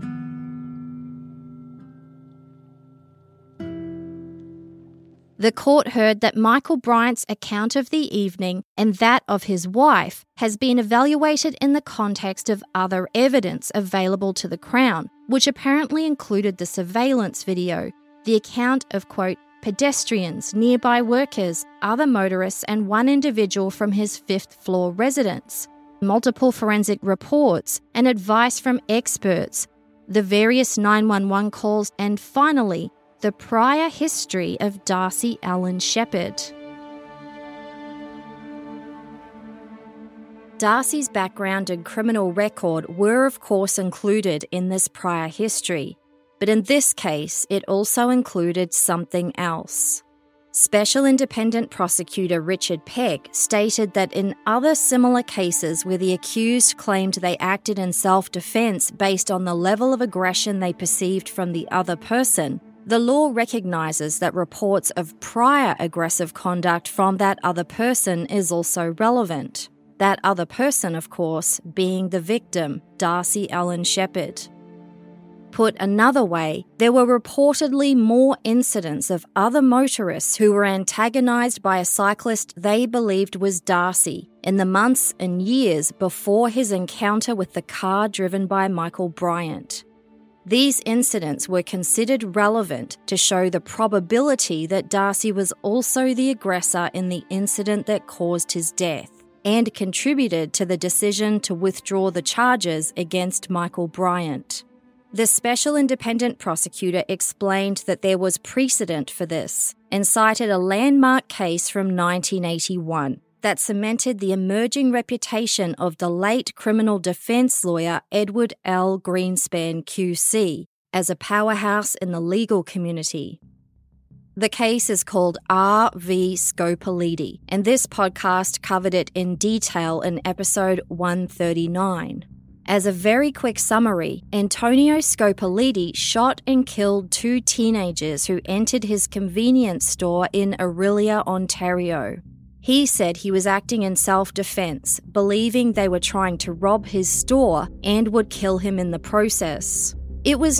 The court heard that Michael Bryant's account of the evening and that of his wife has been evaluated in the context of other evidence available to the Crown, which apparently included the surveillance video, the account of, quote, pedestrians, nearby workers, other motorists and one individual from his 5th floor residence, multiple forensic reports and advice from experts, the various 911 calls, and finally, the prior history of Darcy Allen Sheppard. Darcy's background and criminal record were of course included in this prior history, but in this case it also included something else. Special Independent Prosecutor Richard Peck stated that in other similar cases where the accused claimed they acted in self-defense based on the level of aggression they perceived from the other person, the law recognises that reports of prior aggressive conduct from that other person is also relevant. That other person, of course, being the victim, Darcy Allen Sheppard. Put another way, there were reportedly more incidents of other motorists who were antagonised by a cyclist they believed was Darcy in the months and years before his encounter with the car driven by Michael Bryant. These incidents were considered relevant to show the probability that Darcy was also the aggressor in the incident that caused his death, and contributed to the decision to withdraw the charges against Michael Bryant. The Special Independent Prosecutor explained that there was precedent for this, and cited a landmark case from 1981 that cemented the emerging reputation of the late criminal defence lawyer Edward L. Greenspan QC as a powerhouse in the legal community. The case is called R. v. Scopolidi, and this podcast covered it in detail in episode 139. As a very quick summary, Antonio Scopolidi shot and killed 2 teenagers who entered his convenience store in Orillia, Ontario. He said he was acting in self-defense, believing they were trying to rob his store and would kill him in the process. It was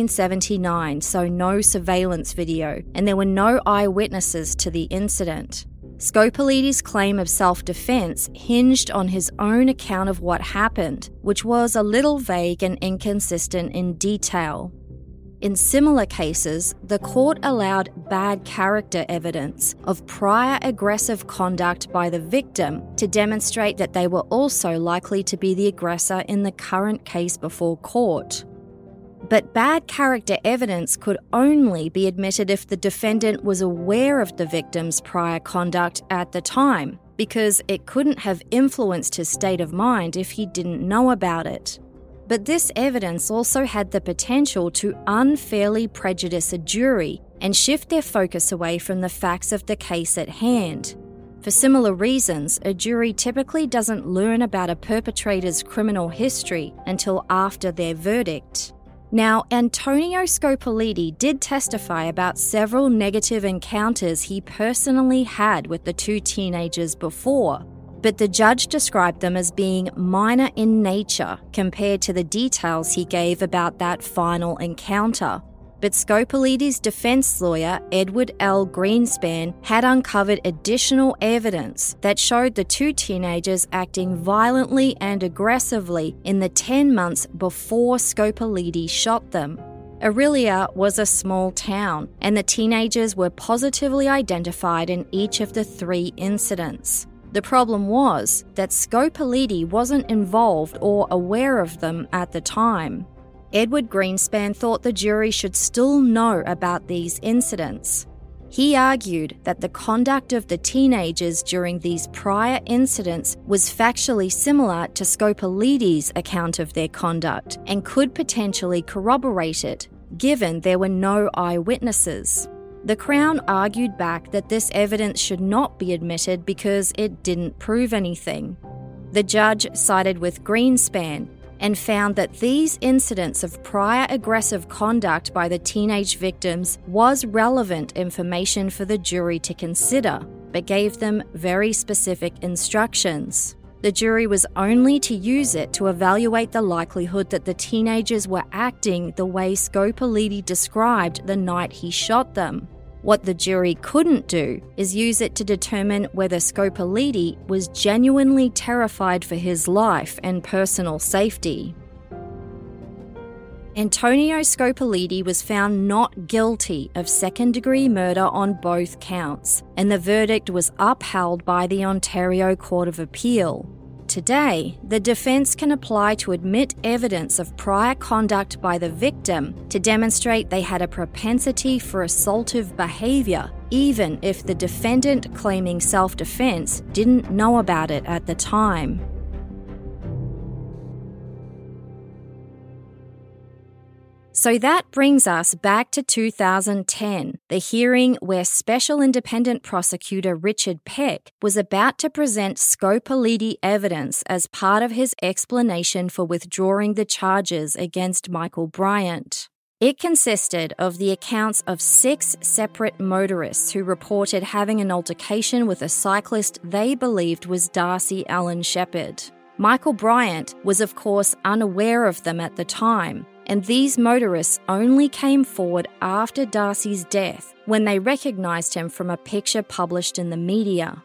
1979, so no surveillance video, and there were no eyewitnesses to the incident. Scopolidi's claim of self-defense hinged on his own account of what happened, which was a little vague and inconsistent in detail. In similar cases, the court allowed bad character evidence of prior aggressive conduct by the victim to demonstrate that they were also likely to be the aggressor in the current case before court. But bad character evidence could only be admitted if the defendant was aware of the victim's prior conduct at the time, because it couldn't have influenced his state of mind if he didn't know about it. But this evidence also had the potential to unfairly prejudice a jury and shift their focus away from the facts of the case at hand. For similar reasons, a jury typically doesn't learn about a perpetrator's criminal history until after their verdict. Now, Antonio Scopolidi did testify about several negative encounters he personally had with the 2 teenagers before, but the judge described them as being minor in nature compared to the details he gave about that final encounter. But Scopolidi's defense lawyer, Edward L. Greenspan, had uncovered additional evidence that showed the 2 teenagers acting violently and aggressively in the 10 months before Scopolidi shot them. Orillia was a small town, and the teenagers were positively identified in each of the 3 incidents. The problem was that Scopolidi wasn't involved or aware of them at the time. Edward Greenspan thought the jury should still know about these incidents. He argued that the conduct of the teenagers during these prior incidents was factually similar to Scopolidi's account of their conduct and could potentially corroborate it, given there were no eyewitnesses. The Crown argued back that this evidence should not be admitted because it didn't prove anything. The judge sided with Greenspan and found that these incidents of prior aggressive conduct by the teenage victims was relevant information for the jury to consider, but gave them very specific instructions. The jury was only to use it to evaluate the likelihood that the teenagers were acting the way Scopoliti described the night he shot them. What the jury couldn't do is use it to determine whether Scopoliti was genuinely terrified for his life and personal safety. Antonio Scopoliti was found not guilty of second-degree murder on both counts, and the verdict was upheld by the Ontario Court of Appeal. Today, the defence can apply to admit evidence of prior conduct by the victim to demonstrate they had a propensity for assaultive behaviour, even if the defendant claiming self-defence didn't know about it at the time. So that brings us back to 2010, the hearing where Special Independent Prosecutor Richard Peck was about to present Scopoliti evidence as part of his explanation for withdrawing the charges against Michael Bryant. It consisted of the accounts of 6 separate motorists who reported having an altercation with a cyclist they believed was Darcy Allen Shepherd. Michael Bryant was, of course, unaware of them at the time, and these motorists only came forward after Darcy's death when they recognised him from a picture published in the media.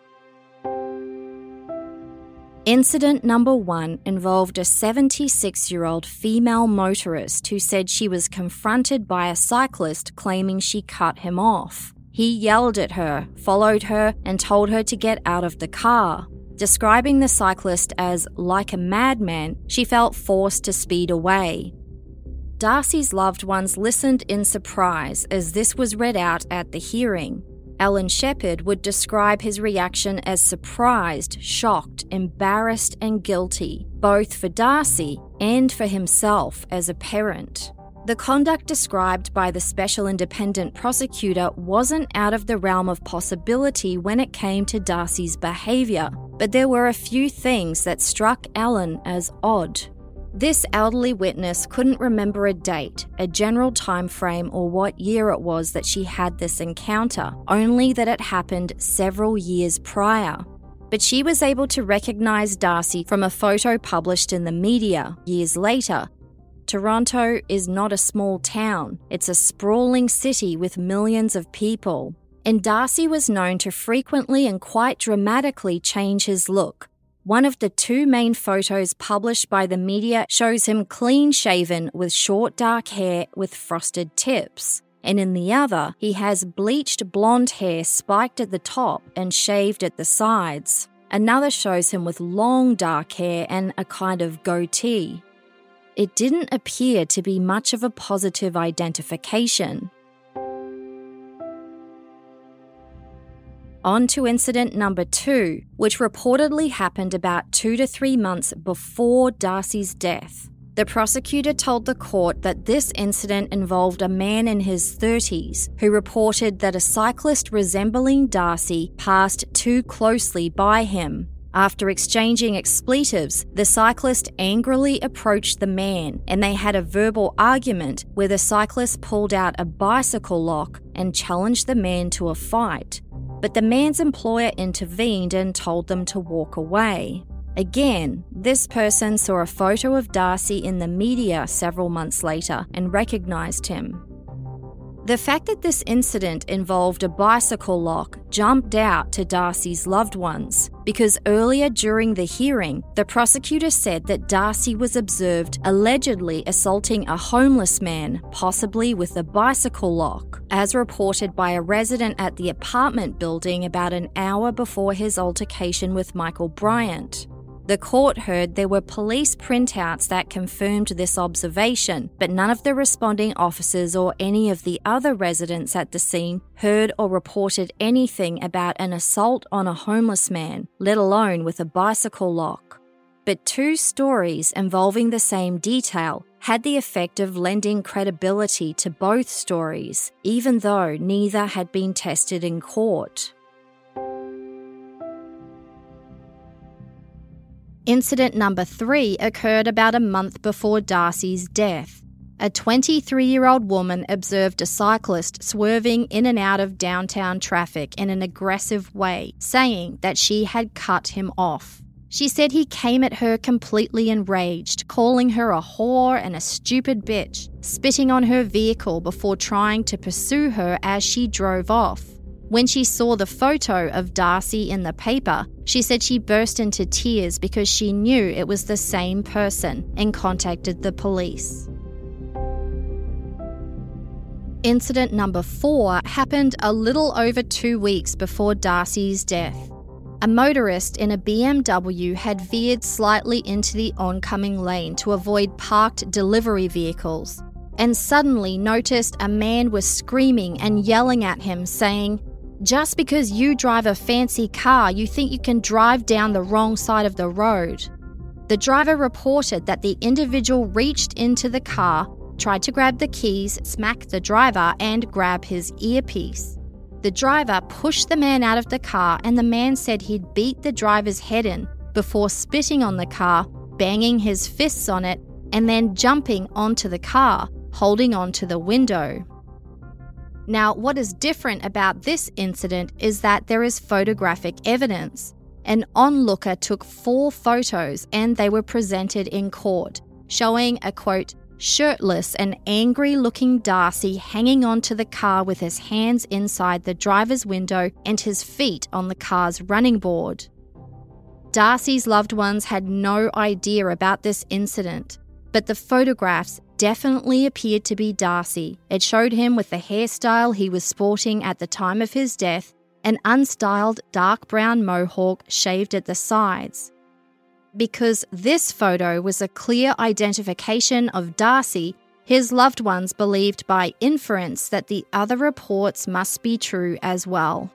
Incident number 1 involved a 76-year-old female motorist who said she was confronted by a cyclist claiming she cut him off. He yelled at her, followed her, and told her to get out of the car. Describing the cyclist as like a madman, she felt forced to speed away. Darcy's loved ones listened in surprise as this was read out at the hearing. Allen Shepherd would describe his reaction as surprised, shocked, embarrassed, and guilty, both for Darcy and for himself as a parent. The conduct described by the Special Independent Prosecutor wasn't out of the realm of possibility when it came to Darcy's behaviour, but there were a few things that struck Allen as odd. This elderly witness couldn't remember a date, a general time frame, or what year it was that she had this encounter, only that it happened several years prior. But she was able to recognise Darcy from a photo published in the media years later. Toronto is not a small town, it's a sprawling city with millions of people. And Darcy was known to frequently and quite dramatically change his look. One of the 2 main photos published by the media shows him clean-shaven with short dark hair with frosted tips. And in the other, he has bleached blonde hair spiked at the top and shaved at the sides. Another shows him with long dark hair and a kind of goatee. It didn't appear to be much of a positive identification. On to incident number 2, which reportedly happened about 2 to 3 months before Darcy's death. The prosecutor told the court that this incident involved a man in his 30s who reported that a cyclist resembling Darcy passed too closely by him. After exchanging expletives, the cyclist angrily approached the man and they had a verbal argument where the cyclist pulled out a bicycle lock and challenged the man to a fight. But the man's employer intervened and told them to walk away. Again, this person saw a photo of Darcy in the media several months later and recognised him. The fact that this incident involved a bicycle lock jumped out to Darcy's loved ones because earlier during the hearing, the prosecutor said that Darcy was observed allegedly assaulting a homeless man, possibly with a bicycle lock, as reported by a resident at the apartment building about an hour before his altercation with Michael Bryant. The court heard there were police printouts that confirmed this observation, but none of the responding officers or any of the other residents at the scene heard or reported anything about an assault on a homeless man, let alone with a bicycle lock. But 2 stories involving the same detail had the effect of lending credibility to both stories, even though neither had been tested in court. Incident number 3 occurred about a month before Darcy's death. a 23-year-old woman observed a cyclist swerving in and out of downtown traffic in an aggressive way, saying that she had cut him off. She said he came at her completely enraged, calling her a whore and a stupid bitch, spitting on her vehicle before trying to pursue her as she drove off. When she saw the photo of Darcy in the paper, she said she burst into tears because she knew it was the same person and contacted the police. Incident number 4 happened a little over 2 weeks before Darcy's death. A motorist in a BMW had veered slightly into the oncoming lane to avoid parked delivery vehicles, and suddenly noticed a man was screaming and yelling at him, saying, "Just because you drive a fancy car, you think you can drive down the wrong side of the road." The driver reported that the individual reached into the car, tried to grab the keys, smack the driver, and grab his earpiece. The driver pushed the man out of the car, and the man said he'd beat the driver's head in before spitting on the car, banging his fists on it, and then jumping onto the car, holding onto the window. Now, what is different about this incident is that there is photographic evidence. An onlooker took 4 photos and they were presented in court, showing a, quote, shirtless and angry-looking Darcy hanging onto the car with his hands inside the driver's window and his feet on the car's running board. Darcy's loved ones had no idea about this incident, but the photographs definitely appeared to be Darcy. It showed him with the hairstyle he was sporting at the time of his death, an unstyled dark brown mohawk shaved at the sides. Because this photo was a clear identification of Darcy, his loved ones believed by inference that the other reports must be true as well.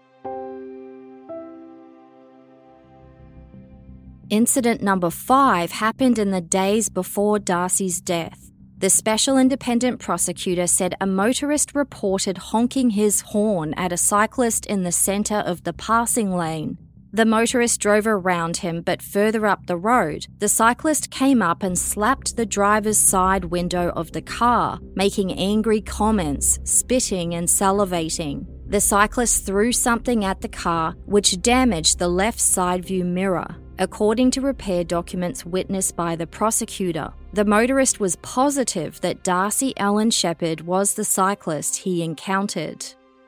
Incident number 5 happened in the days before Darcy's death. The special independent prosecutor said a motorist reported honking his horn at a cyclist in the centre of the passing lane. The motorist drove around him, but further up the road, the cyclist came up and slapped the driver's side window of the car, making angry comments, spitting and salivating. The cyclist threw something at the car, which damaged the left side view mirror. According to repair documents witnessed by the prosecutor, the motorist was positive that Darcy Allen Shepherd was the cyclist he encountered.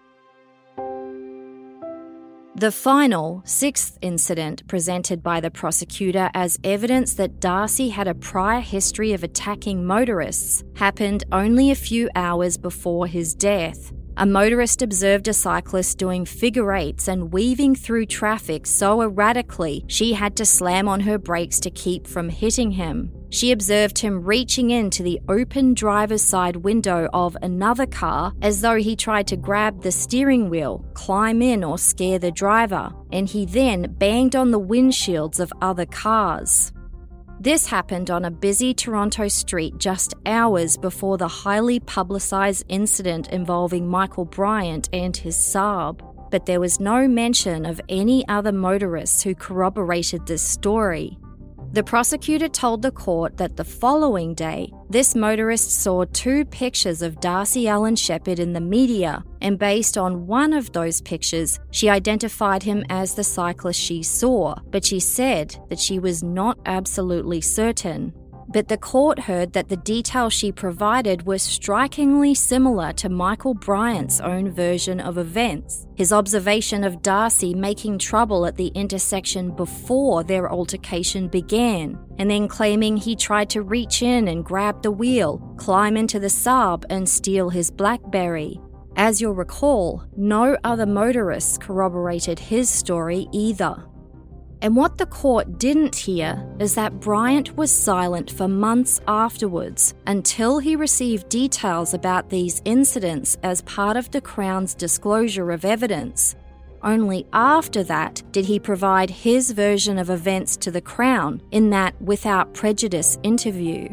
The final, 6th incident presented by the prosecutor as evidence that Darcy had a prior history of attacking motorists happened only a few hours before his death. A motorist observed a cyclist doing figure eights and weaving through traffic so erratically she had to slam on her brakes to keep from hitting him. She observed him reaching into the open driver's side window of another car as though he tried to grab the steering wheel, climb in or scare the driver, and he then banged on the windshields of other cars. This happened on a busy Toronto street just hours before the highly publicised incident involving Michael Bryant and his Saab, but there was no mention of any other motorists who corroborated this story. The prosecutor told the court that the following day, this motorist saw 2 pictures of Darcy Allen Shepherd in the media, and based on one of those pictures, she identified him as the cyclist she saw, but she said that she was not absolutely certain. But the court heard that the details she provided were strikingly similar to Michael Bryant's own version of events. His observation of Darcy making trouble at the intersection before their altercation began, and then claiming he tried to reach in and grab the wheel, climb into the Saab and steal his BlackBerry. As you'll recall, no other motorists corroborated his story either. And what the court didn't hear is that Bryant was silent for months afterwards until he received details about these incidents as part of the Crown's disclosure of evidence. Only after that did he provide his version of events to the Crown in that Without Prejudice interview.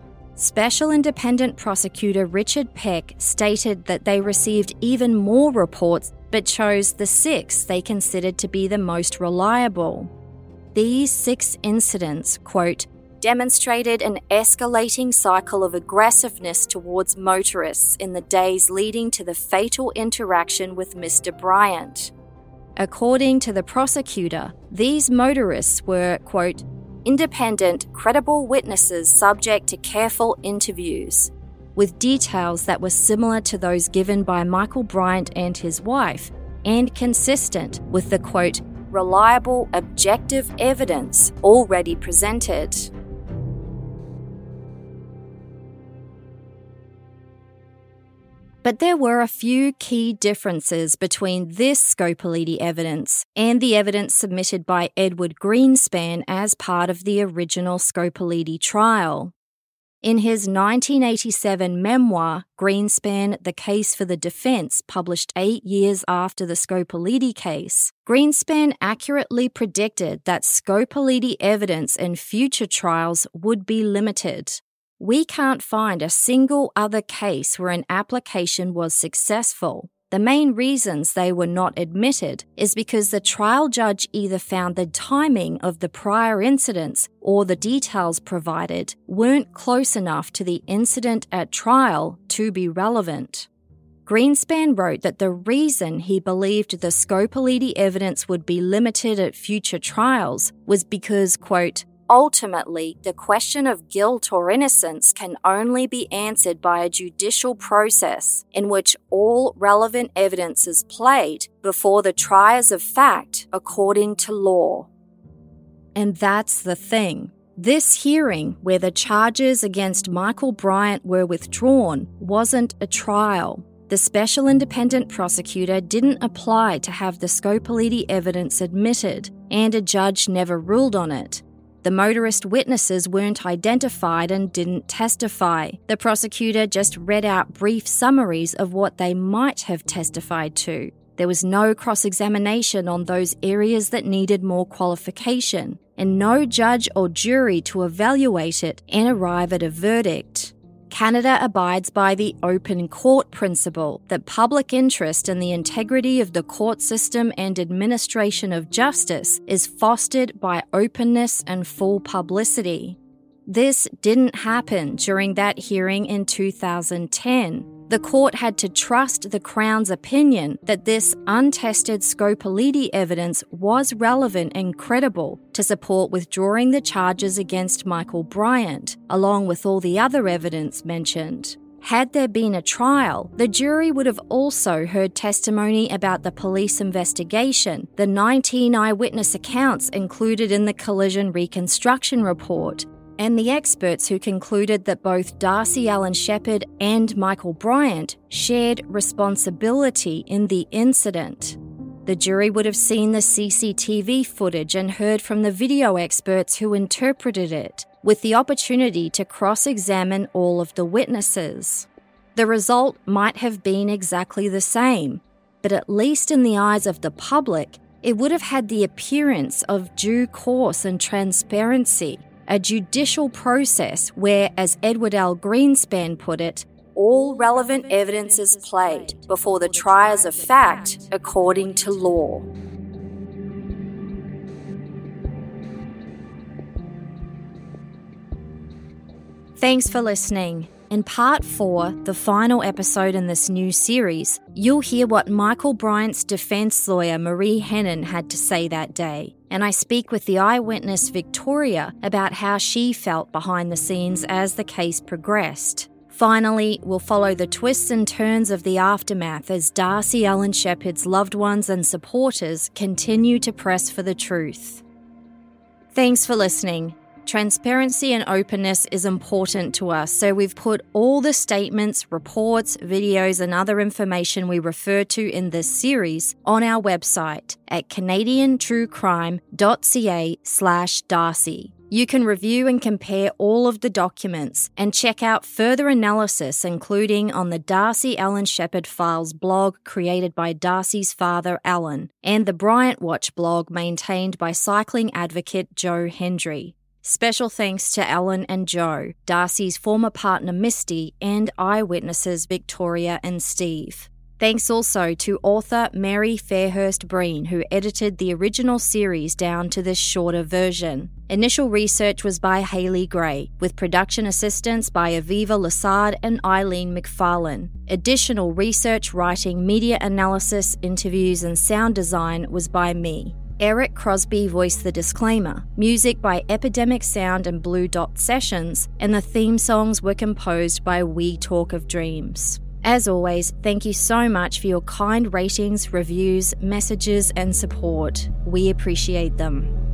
Special Independent Prosecutor Richard Peck stated that they received even more reports but chose the 6 they considered to be the most reliable. These 6 incidents, quote, demonstrated an escalating cycle of aggressiveness towards motorists in the days leading to the fatal interaction with Mr. Bryant. According to the prosecutor, these motorists were, quote, independent, credible witnesses subject to careful interviews, with details that were similar to those given by Michael Bryant and his wife, and consistent with the, quote, reliable, objective evidence already presented. But there were a few key differences between this Scopoliti evidence and the evidence submitted by Edward Greenspan as part of the original Scopoliti trial. In his 1987 memoir, Greenspan, The Case for the Defense, published 8 years after the Scopoliti case, Greenspan accurately predicted that Scopoliti evidence in future trials would be limited. We can't find a single other case where an application was successful. The main reasons they were not admitted is because the trial judge either found the timing of the prior incidents or the details provided weren't close enough to the incident at trial to be relevant. Greenspan wrote that the reason he believed the Scopoliti evidence would be limited at future trials was because, quote, ultimately, the question of guilt or innocence can only be answered by a judicial process in which all relevant evidence is played before the triers of fact according to law. And that's the thing. This hearing, where the charges against Michael Bryant were withdrawn, wasn't a trial. The special independent prosecutor didn't apply to have the Scopoliti evidence admitted, and a judge never ruled on it. The motorist witnesses weren't identified and didn't testify. The prosecutor just read out brief summaries of what they might have testified to. There was no cross-examination on those areas that needed more qualification, and no judge or jury to evaluate it and arrive at a verdict. Canada abides by the open court principle that public interest in the integrity of the court system and administration of justice is fostered by openness and full publicity. This didn't happen during that hearing in 2010. The court had to trust the Crown's opinion that this untested Scopoliti evidence was relevant and credible to support withdrawing the charges against Michael Bryant, along with all the other evidence mentioned. Had there been a trial, the jury would have also heard testimony about the police investigation, the 19 eyewitness accounts included in the collision reconstruction report, and the experts who concluded that both Darcy Allen Sheppard and Michael Bryant shared responsibility in the incident. The jury would have seen the CCTV footage and heard from the video experts who interpreted it, with the opportunity to cross-examine all of the witnesses. The result might have been exactly the same, but at least in the eyes of the public, it would have had the appearance of due course and transparency, a judicial process where, as Edward L. Greenspan put it, all relevant evidence is played before the triers of fact according to law. Thanks for listening. In Part 4, the final episode in this new series, you'll hear what Michael Bryant's defense lawyer Marie Henein had to say that day, and I speak with the eyewitness Victoria about how she felt behind the scenes as the case progressed. Finally, we'll follow the twists and turns of the aftermath as Darcy Allen Sheppard's loved ones and supporters continue to press for the truth. Thanks for listening. Transparency and openness is important to us, so we've put all the statements, reports, videos, and other information we refer to in this series on our website at canadiantruecrime.ca/Darcy. You can review and compare all of the documents and check out further analysis, including on the Darcy Allen Sheppard Files blog created by Darcy's father, Alan, and the Bryant Watch blog maintained by cycling advocate Joe Hendry. Special thanks to Alan and Joe, Darcy's former partner Misty, and eyewitnesses Victoria and Steve. Thanks also to author Mary Fairhurst Breen, who edited the original series down to this shorter version. Initial research was by Haley Gray, with production assistance by Aviva Lassard and Eileen McFarlane. Additional research, writing, media analysis, interviews, and sound design was by me. Eric Crosby voiced the disclaimer. Music by Epidemic Sound and Blue Dot Sessions, and the theme songs were composed by We Talk of Dreams. As always, thank you so much for your kind ratings, reviews, messages, and support. We appreciate them.